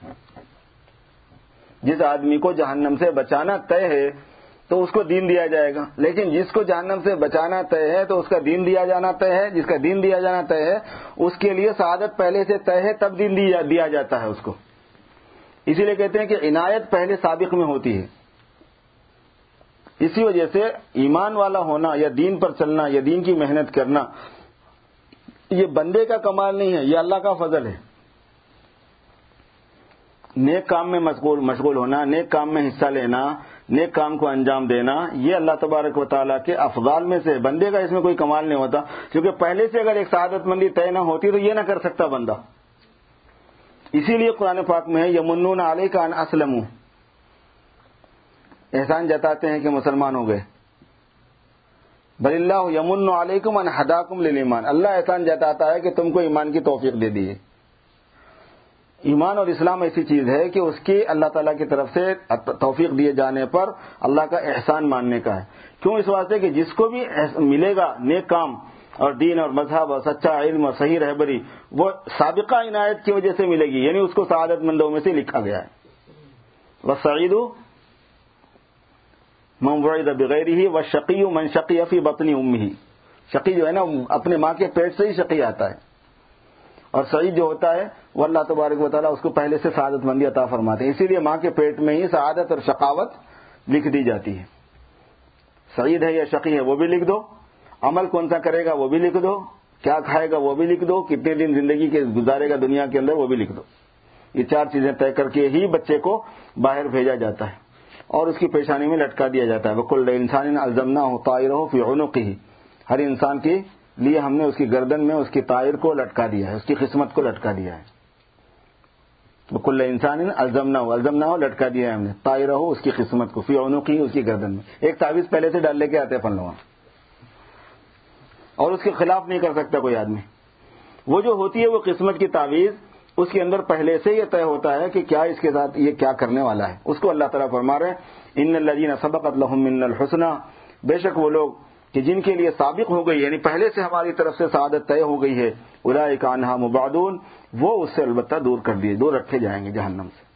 جس آدمی کو جہنم سے بچانا طے ہے تو اس کو دین دیا جائے گا، لیکن جس کو جہنم سے بچانا طے ہے تو اس کا دین دیا جانا طے ہے. جس کا دین دیا جانا طے ہے اس کے لیے سعادت پہلے سے طے ہے، تب دین دیا جاتا ہے اس کو. اسی لیے کہتے ہیں کہ عنایت پہلے سابق میں ہوتی ہے. اسی وجہ سے ایمان والا ہونا یا دین پر چلنا یا دین کی محنت کرنا یہ بندے کا کمال نہیں ہے، یہ اللہ کا فضل ہے. نیک کام میں مشغول مشغول ہونا، نیک کام میں حصہ لینا، نیک کام کو انجام دینا، یہ اللہ تبارک و تعالیٰ کے افضال میں سے. بندے کا اس میں کوئی کمال نہیں ہوتا، کیونکہ پہلے سے اگر ایک سعادت مندی طے نہ ہوتی تو یہ نہ کر سکتا بندہ. اسی لیے قرآن پاک میں ہے یمنون علیک ان اسلموا، احسان جتاتے ہیں کہ مسلمان ہو گئے. بل اللہ یمن علیکم ان ہداکم للایمان، اللہ احسان جتاتا ہے کہ تم کو ایمان کی توفیق دے دی ہے. ایمان اور اسلام ایسی چیز ہے کہ اس کی اللہ تعالیٰ کی طرف سے توفیق دیے جانے پر اللہ کا احسان ماننے کا ہے. کیوں؟ اس واسطے کہ جس کو بھی ملے گا نیک کام اور دین اور مذہب اور سچا علم اور صحیح رہبری، وہ سابقہ عنایت کی وجہ سے ملے گی، یعنی اس کو سعادت مندوں میں سے لکھا گیا ہے. والسعید من وعد بغیرہ والشقی من شقی فی بطن امہ. شقی جو ہے نا اپنے ماں کے پیٹ سے ہی شقی آتا ہے، اور سعید جو ہوتا ہے وہ اللہ تبارک و تعالیٰ اس کو پہلے سے سعادت مندی عطا فرماتے ہیں. اسی لیے ماں کے پیٹ میں ہی سعادت اور شقاوت لکھ دی جاتی ہے. سعید ہے یا شقی ہے وہ بھی لکھ دو، عمل کون سا کرے گا وہ بھی لکھ دو، کیا کھائے گا وہ بھی لکھ دو، کتنے دن زندگی کے گزارے گا دنیا کے اندر وہ بھی لکھ دو. یہ چار چیزیں طے کر کے ہی بچے کو باہر بھیجا جاتا ہے اور اس کی پیشانی میں لٹکا دیا جاتا ہے. وَكُلَّ إِنسَانٍ أَلْزَمْنَاهُ طَائِرَهُ فِي عُنُقِهِ، ہر انسان کے لیے ہم نے اس کی گردن میں اس کی طائر کو لٹکا دیا ہے، اس کی قسمت کو لٹکا دیا ہے. وَكُلَّ إِنسَانٍ أَلْزَمْنَاهُ أَلْزَمْنَاهُ لٹکا دیا ہے ہم نے طَائِرَهُ اس کی قسمت کو، فِي عُنُقِهِ اس کی گردن میں. ایک تعویذ پہلے سے ڈال لے کے آتے ہیں پن لوگ اور اس کے خلاف نہیں کر سکتا کوئی آدمی. وہ جو ہوتی ہے وہ قسمت کی تعویذ، اس کے اندر پہلے سے یہ طے ہوتا ہے کہ کیا اس کے ساتھ یہ کیا کرنے والا ہے. اس کو اللہ تعالیٰ فرما رہے ہیں ان الذین سبقت لهم منا الحسنى، بے شک وہ لوگ کہ جن کے لیے سابق ہو گئی یعنی پہلے سے ہماری طرف سے سعادت طے ہو گئی ہے، اولئک عنہا مبعدون، وہ اس سے البتہ دور کر دیے دور رکھے جائیں گے جہنم سے.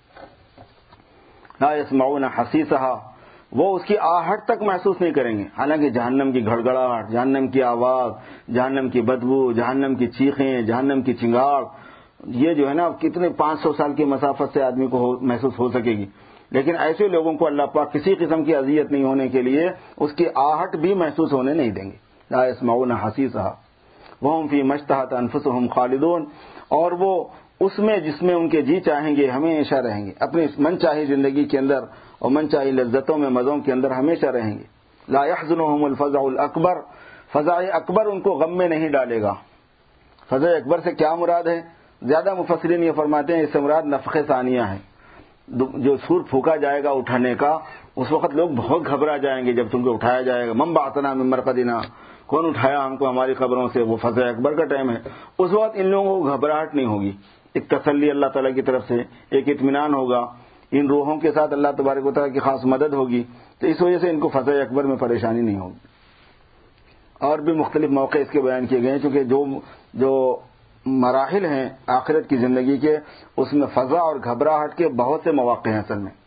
لا يسمعون حسیسها، وہ اس کی آہٹ تک محسوس نہیں کریں گے. حالانکہ جہنم کی گھڑگھڑاہٹ، جہنم کی آواز، جہنم کی بدبو، جہنم کی چیخیں، جہنم کی چنگاڑ، یہ جو ہے نا کتنے پانچ سو سال کی مسافت سے آدمی کو محسوس ہو سکے گی. لیکن ایسے لوگوں کو اللہ پاک کسی قسم کی اذیت نہیں ہونے کے لیے اس کی آہٹ بھی محسوس ہونے نہیں دیں گے. لا يسمعون حسیسها وهم فی ما اشتہت انفسهم خالدون، اور وہ اس میں جس میں ان کے جی چاہیں گے ہمیشہ رہیں گے، اپنی من چاہی زندگی کے اندر اور من چاہی لذتوں میں مزوں کے اندر ہمیشہ رہیں گے. لا يحزنهم الفزع الاکبر، فزع اکبر ان کو غم میں نہیں ڈالے گا. فزع اکبر سے کیا مراد ہے؟ زیادہ مفسرین یہ فرماتے ہیں اس سے مراد نفخ ثانیہ ہے. جو سور پھونکا جائے گا اٹھانے کا، اس وقت لوگ بہت گھبرا جائیں گے جب تم کو اٹھایا جائے گا. من بعثنا من مرقدنا، کون اٹھایا ہم کو ہماری قبروں سے؟ وہ فزع اکبر کا ٹائم ہے. اس وقت ان لوگوں کو گھبراہٹ نہیں ہوگی، ایک تسلی اللہ تعالیٰ کی طرف سے، ایک اطمینان ہوگا، ان روحوں کے ساتھ اللہ تبارک و تعالیٰ کی خاص مدد ہوگی، تو اس وجہ سے ان کو فضا اکبر میں پریشانی نہیں ہوگی۔ اور بھی مختلف موقع اس کے بیان کیے گئے ہیں، چونکہ جو جو مراحل ہیں آخرت کی زندگی کے، اس میں فضا اور گھبراہٹ کے بہت سے مواقع ہیں اصل میں۔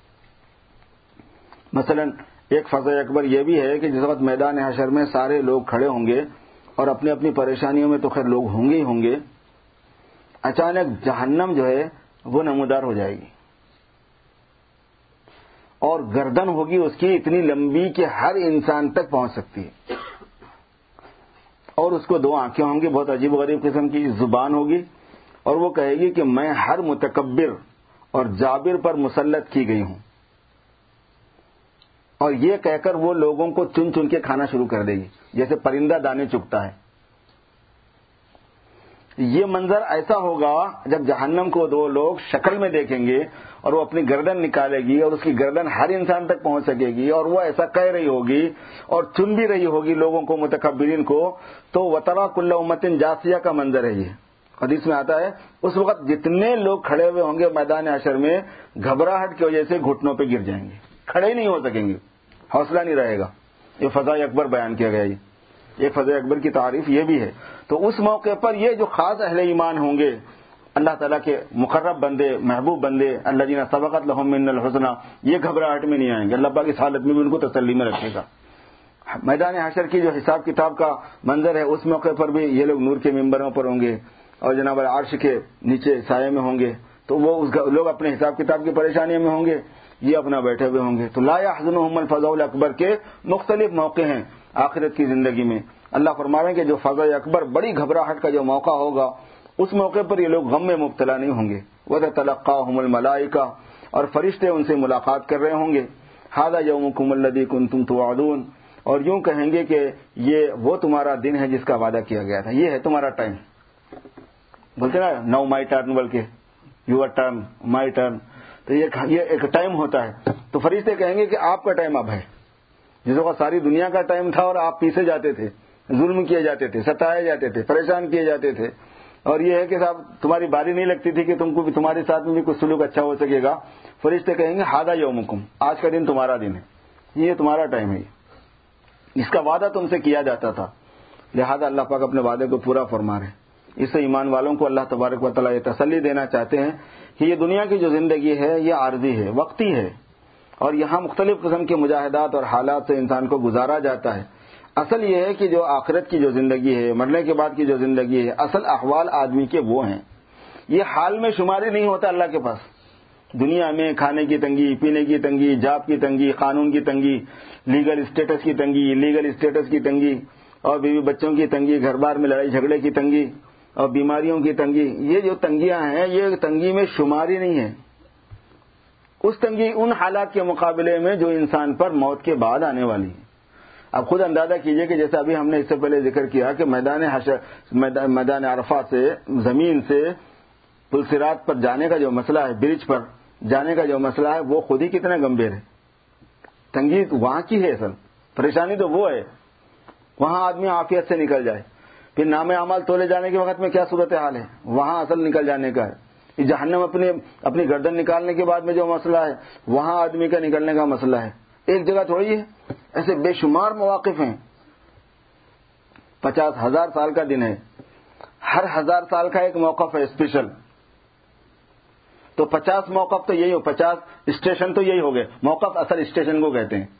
مثلا ایک فضا اکبر یہ بھی ہے کہ جس وقت میدان حشر میں سارے لوگ کھڑے ہوں گے اور اپنی اپنی پریشانیوں میں تو خیر لوگ ہوں گے ہی ہوں گے، اچانک جہنم جو ہے وہ نمودار ہو جائے گی، اور گردن ہوگی اس کی اتنی لمبی کہ ہر انسان تک پہنچ سکتی ہے، اور اس کو دو آنکھیں ہوں گی، بہت عجیب و غریب قسم کی زبان ہوگی، اور وہ کہے گی کہ میں ہر متکبر اور جابر پر مسلط کی گئی ہوں، اور یہ کہہ کر وہ لوگوں کو چن چن کے کھانا شروع کر دے گی جیسے پرندہ دانے چگتا ہے۔ یہ منظر ایسا ہوگا جب جہنم کو دو لوگ شکل میں دیکھیں گے اور وہ اپنی گردن نکالے گی اور اس کی گردن ہر انسان تک پہنچ سکے گی، اور وہ ایسا کہہ رہی ہوگی اور چن بھی رہی ہوگی لوگوں کو، متکبرین کو، تو وَتَرَىٰ كُلَّ أُمَّةٍ جَاثِيَةً کا منظر ہے۔ یہ حدیث میں آتا ہے اس وقت جتنے لوگ کھڑے ہوئے ہوں گے میدان حشر میں گھبراہٹ کی وجہ سے گھٹنوں پہ گر جائیں گے، کھڑے ہی نہیں ہو سکیں گے، حوصلہ نہیں رہے گا۔ یہ فضا اکبر بیان کیا گیا، یہ فضا اکبر کی تعریف یہ بھی ہے۔ تو اس موقع پر یہ جو خاص اہل ایمان ہوں گے، اللہ تعالیٰ کے مقرب بندے، محبوب بندے، الذین سبقت لہم منا الحسنی، یہ گھبراہٹ میں نہیں آئیں گے، اللہ پاک اس حالت میں بھی ان کو تسلی میں رکھے گا۔ میدان حشر کی جو حساب کتاب کا منظر ہے، اس موقع پر بھی یہ لوگ نور کے ممبروں پر ہوں گے اور جناب عرش کے نیچے سائے میں ہوں گے، تو وہ اس لوگ اپنے حساب کتاب کی پریشانیوں میں ہوں گے، یہ اپنا بیٹھے ہوئے ہوں گے۔ تو لا یحزنہم الفزع الاکبر کے مختلف موقع ہیں آخرت کی زندگی میں۔ اللہ فرما رہے ہیں کہ جو فضا اکبر، بڑی گھبراہٹ کا جو موقع ہوگا، اس موقع پر یہ لوگ غم میں مبتلا نہیں ہوں گے۔ وَتَتَلَقَّاهُمُ الْمَلَائِكَةُ، اور فرشتے ان سے ملاقات کر رہے ہوں گے۔ هَذَا يَوْمُكُمُ الَّذِي كُنتُمْ تُوعَدُونَ، اور یوں کہیں گے کہ یہ وہ تمہارا دن ہے جس کا وعدہ کیا گیا تھا، یہ ہے تمہارا ٹائم۔ بولتے نا نو مائی ٹرن، بلکہ یور ٹرن، مائی ٹرن، تو یہ ایک ٹائم ہوتا ہے۔ تو فرشتے کہیں گے کہ آپ کا ٹائم اب ہے، جس وقت ساری دنیا کا ٹائم تھا اور آپ پیچھے جاتے تھے، ظلم کیے جاتے تھے، ستائے جاتے تھے، پریشان کیے جاتے تھے، اور یہ ہے کہ صاحب تمہاری باری نہیں لگتی تھی کہ تم کو بھی تمہارے ساتھ میں بھی کچھ سلوک اچھا ہو سکے گا۔ فرشتے کہیں گے ہاذا یومکم، آج کا دن تمہارا دن ہے، یہ تمہارا ٹائم ہے، اس کا وعدہ تم سے کیا جاتا تھا۔ لہذا اللہ پاک اپنے وعدے کو پورا فرما رہے ہیں۔ اس سے ایمان والوں کو اللہ تبارک و تعالیٰ یہ تسلی دینا چاہتے ہیں کہ یہ دنیا کی جو زندگی ہے یہ عارضی ہے، وقتی ہے، اور یہاں مختلف قسم کے مجاہدات اور حالات سے انسان کو گزارا جاتا ہے۔ اصل یہ ہے کہ جو آخرت کی جو زندگی ہے، مرنے کے بعد کی جو زندگی ہے، اصل احوال آدمی کے وہ ہیں، یہ حال میں شماری نہیں ہوتا اللہ کے پاس۔ دنیا میں کھانے کی تنگی، پینے کی تنگی، جاب کی تنگی، قانون کی تنگی، لیگل اسٹیٹس کی تنگی، لیگل اسٹیٹس کی تنگی، اور بیوی بچوں کی تنگی، گھر بار میں لڑائی جھگڑے کی تنگی، اور بیماریوں کی تنگی، یہ جو تنگیاں ہیں یہ تنگی میں شماری نہیں ہے۔ اس تنگی ان حالات کے مقابلے میں جو انسان پر موت کے بعد آنے والی ہے۔ اب خود اندازہ کیجئے کہ جیسا ابھی ہم نے اس سے پہلے ذکر کیا کہ میدان حشر، میدان عرفات سے زمین سے پل صراط پر جانے کا جو مسئلہ ہے، برج پر جانے کا جو مسئلہ ہے، وہ خود ہی کتنا گمبھیر ہے۔ تنگی وہاں کی ہے، اصل پریشانی تو وہ ہے، وہاں آدمی عافیت سے نکل جائے۔ پھر نام اعمال تولے جانے کے وقت میں کیا صورتحال ہے، وہاں اصل نکل جانے کا ہے۔ جہنم اپنے اپنی گردن نکالنے کے بعد میں جو مسئلہ ہے، وہاں آدمی کا نکلنے کا مسئلہ ہے۔ ایک جگہ تھوڑی ہے، ایسے بے شمار مواقف ہیں۔ پچاس ہزار سال کا دن ہے، ہر ہزار سال کا ایک موقف ہے اسپیشل، تو پچاس موقف تو یہی ہو، پچاس اسٹیشن تو یہی ہو گئے۔ موقف اصل اسٹیشن کو کہتے ہیں،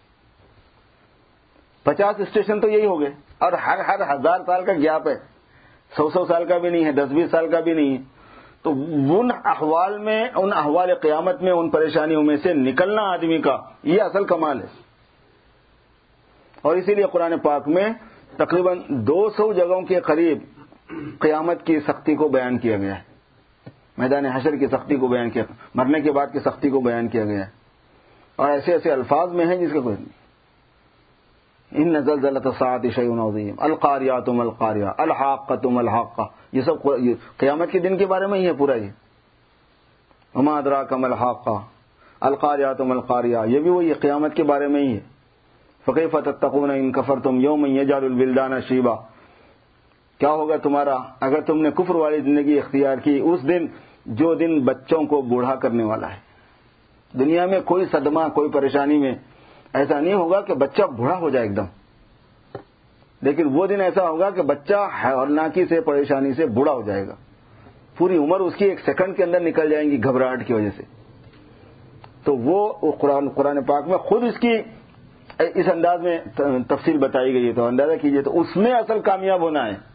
پچاس اسٹیشن تو یہی ہو گئے، اور ہر ہر ہزار سال کا گیپ ہے، سو سو سال کا بھی نہیں ہے، دس بیس سال کا بھی نہیں ہے۔ تو ان احوال میں، ان احوال قیامت میں، ان پریشانیوں میں سے نکلنا آدمی کا یہ اصل کمال ہے۔ اور اسی لیے قرآن پاک میں تقریباً دو سو جگہوں کے قریب قیامت کی سختی کو بیان کیا گیا ہے، میدان حشر کی سختی کو بیان کیا، مرنے کے بعد کی سختی کو بیان کیا گیا ہے، اور ایسے ایسے الفاظ میں ہیں جس کا کوئی نہیں۔ ان زلزلۃ الساعۃ شیء عظیم، القاریۃ ما القاریہ، الحاقۃ ما الحاقہ، یہ سب قیامت کے دن کے بارے میں ہی ہے پورا۔ یہ وما ادراک ما الحاقہ، القاریۃ ما القاریہ، یہ بھی وہی قیامت کے بارے میں ہی ہے۔ فکیف تتقون ان کفرتم یوما یجعل الولدان شیبا، کیا ہوگا تمہارا اگر تم نے کفر والی زندگی اختیار کی اس دن جو دن بچوں کو بوڑھا کرنے والا ہے۔ دنیا میں کوئی صدمہ کوئی پریشانی میں ایسا نہیں ہوگا کہ بچہ بوڑھا ہو جائے ایک دم، لیکن وہ دن ایسا ہوگا کہ بچہ ہولناکی سے پریشانی سے بوڑھا ہو جائے گا، پوری عمر اس کی ایک سیکنڈ کے اندر نکل جائیں گی گھبراہٹ کی وجہ سے. تو وہ قرآن قرآن پاک میں خود اس کی اس انداز میں تفصیل بتائی گئی ہے، تو اندازہ کیجئے تو اس میں اصل کامیاب ہونا ہے،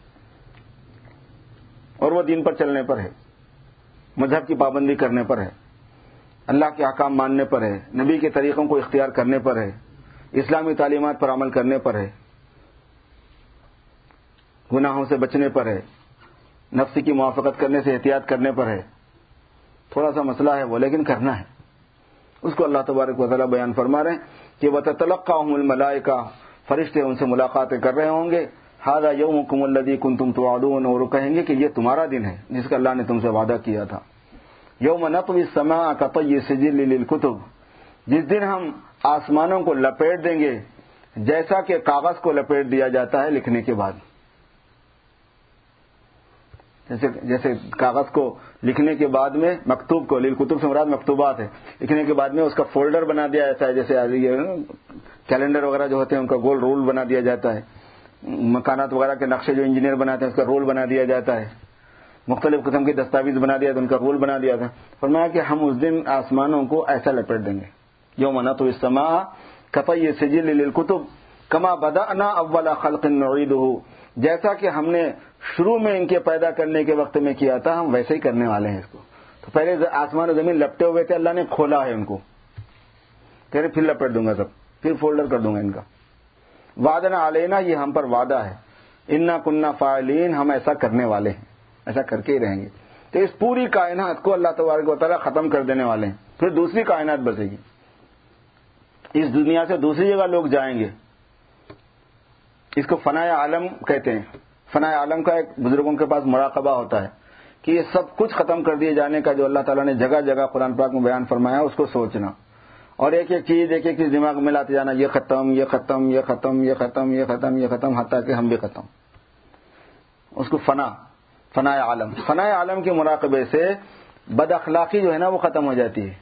اور وہ دین پر چلنے پر ہے، مذہب کی پابندی کرنے پر ہے، اللہ کے احکام ماننے پر ہے، نبی کے طریقوں کو اختیار کرنے پر ہے، اسلامی تعلیمات پر عمل کرنے پر ہے، گناہوں سے بچنے پر ہے، نفس کی موافقت کرنے سے احتیاط کرنے پر ہے. تھوڑا سا مسئلہ ہے وہ، لیکن کرنا ہے. اس کو اللہ تبارک و تعالیٰ بیان فرما رہے ہیں کہ وَتَتَلَقَّاهُمُ الْمَلَائِكَةُ، فرشتے ان سے ملاقاتیں کر رہے ہوں گے. هَذَا يَوْمُكُمُ الَّذِي كُنتُمْ تُوعَدُونَ، اور وہ کہیں گے کہ یہ تمہارا دن ہے جس کا اللہ نے تم سے وعدہ کیا تھا. یوم نطوی السماء کطی السجل للکتب، جس دن ہم آسمانوں کو لپیٹ دیں گے جیسا کہ کاغذ کو لپیٹ دیا جاتا ہے لکھنے کے بعد. جیسے جیسے کاغذ کو لکھنے کے بعد میں مکتوب کو، للکتب سے مراد مکتوبات ہے، لکھنے کے بعد میں اس کا فولڈر بنا دیا جاتا ہے، جیسے کیلنڈر وغیرہ جو ہوتے ہیں ان کا گول رول بنا دیا جاتا ہے، مکانات وغیرہ کے نقشے جو انجینئر بناتے ہیں اس کا رول بنا دیا جاتا ہے، مختلف قسم کی دستاویز بنا دیا تو ان کا رول بنا دیا تھا. فرمایا کہ ہم اس دن آسمانوں کو ایسا لپیٹ دیں گے. یوم نطوی السماء کطی السجل للکتب کما بدأنا اول خلق نعیدہ، جیسا کہ ہم نے شروع میں ان کے پیدا کرنے کے وقت میں کیا تھا ہم ویسے ہی کرنے والے ہیں اس کو. تو پہلے آسمان و زمین لپٹے ہوئے تھے، اللہ نے کھولا ہے ان کو، کہہ رہے پھر لپیٹ دوں گا سب، پھر فولڈر کر دوں گا ان کا. وعدنا علینا، یہ ہم پر وعدہ ہے، انا کننا فاعلین، ہم ایسا کرنے والے ہیں، ایسا کر کے ہی رہیں گے. تو اس پوری کائنات کو اللہ تبارک و تعالیٰ ختم کر دینے والے ہیں، پھر دوسری کائنات بسے گی. اس دنیا سے دوسری جگہ لوگ جائیں گے. اس کو فنائے عالم کہتے ہیں. فنائے عالم کا ایک بزرگوں کے پاس مراقبہ ہوتا ہے کہ یہ سب کچھ ختم کر دیے جانے کا جو اللہ تعالیٰ نے جگہ جگہ قرآن پاک میں بیان فرمایا اس کو سوچنا، اور ایک ایک چیز ایک ایک چیز دماغ میں لاتے جانا، یہ ختم یہ ختم یہ ختم یہ ختم یہ ختم یہ ختم حتیٰ کہ ہم بھی ختم. اس کو فنا فنائے عالم فنائے عالم کے مراقبے سے بد اخلاقی جو ہے نا وہ ختم ہو جاتی ہے.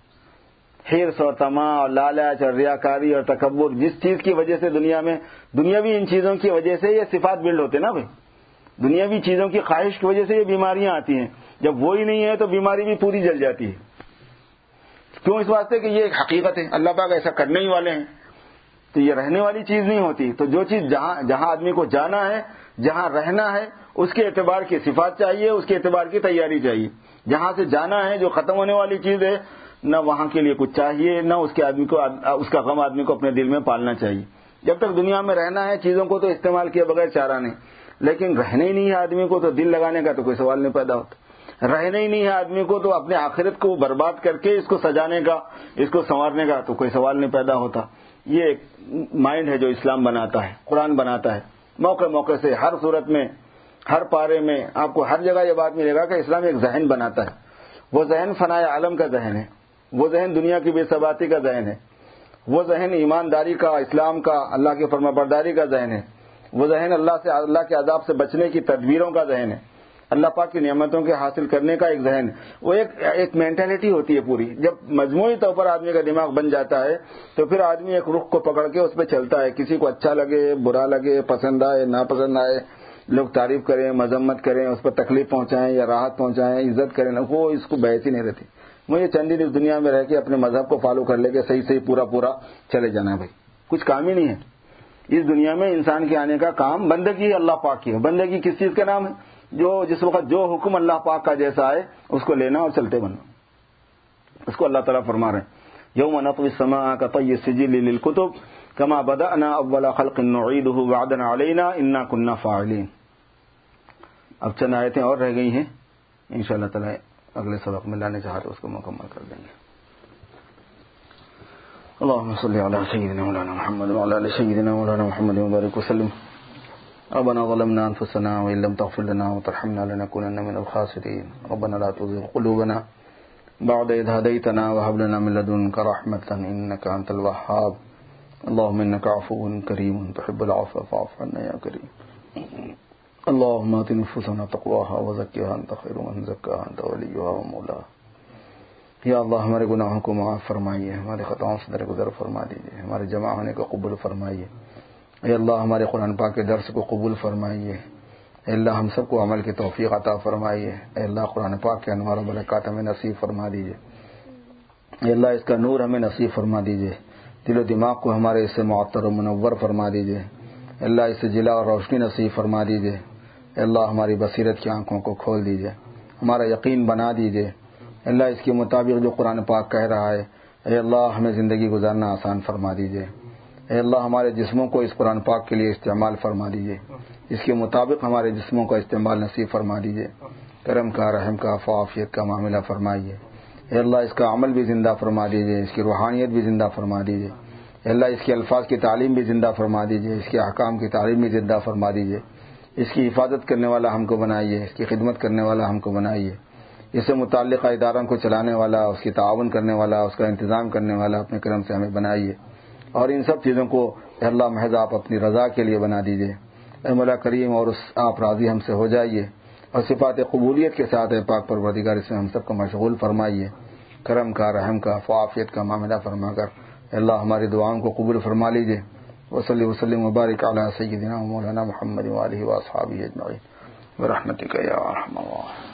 حرص اور طمع اور لالچ اور ریاکاری اور تکبر، جس چیز کی وجہ سے دنیا میں دنیاوی ان چیزوں کی وجہ سے یہ صفات بلڈ ہوتے نا بھائی، دنیاوی چیزوں کی خواہش کی وجہ سے یہ بیماریاں آتی ہیں. جب وہی نہیں ہے تو بیماری بھی پوری جل جاتی ہے. کیوں؟ اس واسطے کہ یہ ایک حقیقت ہے، اللہ پاک ایسا کرنے ہی والے ہیں. تو یہ رہنے والی چیز نہیں ہوتی. تو جو چیز جہاں جہاں آدمی کو جانا ہے، جہاں رہنا ہے، اس کے اعتبار کی صفات چاہیے، اس کے اعتبار کی تیاری چاہیے. جہاں سے جانا ہے جو ختم ہونے والی چیز ہے، نہ وہاں کے لیے کچھ چاہیے، نہ اس کے آدمی کو اس کا غم آدمی کو اپنے دل میں پالنا چاہیے. جب تک دنیا میں رہنا ہے چیزوں کو تو استعمال کیے بغیر چارہ نہیں، لیکن رہنے ہی نہیں ہے آدمی کو تو دل لگانے کا تو کوئی سوال نہیں پیدا ہوتا. رہنے ہی نہیں ہے آدمی کو تو اپنے آخرت کو برباد کر کے اس کو سجانے کا، اس کو سنوارنے کا تو کوئی سوال نہیں پیدا ہوتا. یہ ایک مائنڈ ہے جو اسلام بناتا ہے، قرآن بناتا ہے. موقع موقع سے ہر صورت میں، ہر پارے میں آپ کو ہر جگہ یہ بات ملے گا کہ اسلام ایک ذہن بناتا ہے. وہ ذہن فنائے عالم کا ذہن ہے، وہ ذہن دنیا کی بے ثباتی کا ذہن ہے، وہ ذہن ایمانداری کا، اسلام کا، اللہ کی فرما برداری کا ذہن ہے، وہ ذہن اللہ سے اللہ کے عذاب سے بچنے کی تدبیروں کا ذہن ہے، اللہ پاک کی نعمتوں کے حاصل کرنے کا ایک ذہن. وہ ایک ایک مینٹلٹی ہوتی ہے پوری. جب مجموعی طور پر آدمی کا دماغ بن جاتا ہے تو پھر آدمی ایک رخ کو پکڑ کے اس پہ چلتا ہے. کسی کو اچھا لگے، برا لگے، پسند آئے، ناپسند آئے، لوگ تعریف کریں، مذمت کریں، اس پر تکلیف پہنچائیں یا راحت پہنچائیں، عزت کریں، وہ اس کو بحث ہی نہیں رہتی. مجھے چند دن اس دنیا میں رہ کے اپنے مذہب کو فالو کر لے کے صحیح صحیح پورا پورا چلے جانا ہے. بھائی کچھ کام ہی نہیں ہے اس دنیا میں. انسان کے آنے کا کام بندگی اللہ پاک کی ہے. بندگی کس چیز کا نام ہے؟ جو جس وقت جو حکم اللہ پاک کا جیسا ہے اس کو لینا اور چلتے بننا. اس کو اللہ تعالیٰ فرما رہے ہیں یوم نطوی السماء کطی السجل للکتب کما بدأنا اول خلق نعیدہ وعدا علینا انا کننا فاعلین. اب چند آیتیں اور رہ گئی ہیں، انشاءاللہ تعالیٰ اگلے سبق میں لانے چاہتے اس کو مکمل کر دیں گے. اللهم صل على سيدنا مولانا محمد وعلى ال سيدنا مولانا محمد وبارك وسلم. ربنا ظلمنا انفسنا وان لم تغفر لنا وترحمنا لنكونن من الخاسرين. ربنا لا تزغ قلوبنا بعد إذ هديتنا وهب لنا من لدنك رحمة انك انت الوهاب. اللهم انك عفو كريم تحب العفو فاعف عنا يا كريم. اللهم آت نفوسنا تقواها وزكها انت خير من زكاها انت وليها ومولاها. یا اللہ ہمارے گناہوں کو معاف فرمائیے، ہمارے خطاؤں سے درگزر فرما دیجیے، ہمارے جمع ہونے کو قبول فرمائیے۔ اے اللہ ہمارے قرآن پاک کے درس کو قبول فرمائیے۔ اے اللہ ہم سب کو عمل کی توفیق عطا فرمائیے۔ اے اللہ قرآن پاک کے انوار و برکات ہمیں نصیب فرما دیجیے۔ اے اللہ اس کا نور ہمیں نصیب فرما دیجیے، دل و دماغ کو ہمارے اس سے معطر و منور فرما دیجیے۔ اے اللہ اس سے جلا اور روشنی نصیب فرما دیجیے۔ اے اللہ ہماری بصیرت کی آنکھوں کو کھول دیجیے، ہمارا یقین بنا دیجیے۔ اے اللہ اس کے مطابق جو قرآن پاک کہہ رہا ہے، اے اللہ ہمیں زندگی گزارنا آسان فرما دیجیے۔ اے اللہ ہمارے جسموں کو اس قرآن پاک کے لیے استعمال فرما دیجیے، اس کے مطابق ہمارے جسموں کا استعمال نصیب فرما دیجیے۔ کرم کا، رحم کا، عافیت کا معاملہ فرمائیے۔ اے اللہ اس کا عمل بھی زندہ فرما دیجیے، اس کی روحانیت بھی زندہ فرما دیجیے۔ اے اللہ اس کے الفاظ کی تعلیم بھی زندہ فرما دیجیے، اس کے احکام کی تعلیم بھی زندہ فرما دیجیے۔ اس کی حفاظت کرنے والا ہم کو بنائیے، اس کی خدمت کرنے والا ہم کو بنائیے۔ اس سے متعلقہ اداروں کو چلانے والا، اس کی تعاون کرنے والا، اس کا انتظام کرنے والا اپنے کرم سے ہمیں بنائیے، اور ان سب چیزوں کو اے اللہ محض آپ اپنی رضا کے لیے بنا دیجیے۔ اے مولا کریم اور اس آپ راضی ہم سے ہو جائیے، اور صفات قبولیت کے ساتھ اے پاک پروردگار اس میں ہم سب کو مشغول فرمائیے۔ کرم کا، رحم کا، عافیت کا معاملہ فرما کر اے اللہ ہماری دعاؤں کو قبول فرما لیجیے۔ وصلی وسلم وبارک علی سیدنا و مولانا محمد وآلہ واصحابہ اجمعین برحمتک یا ارحم الراحمین۔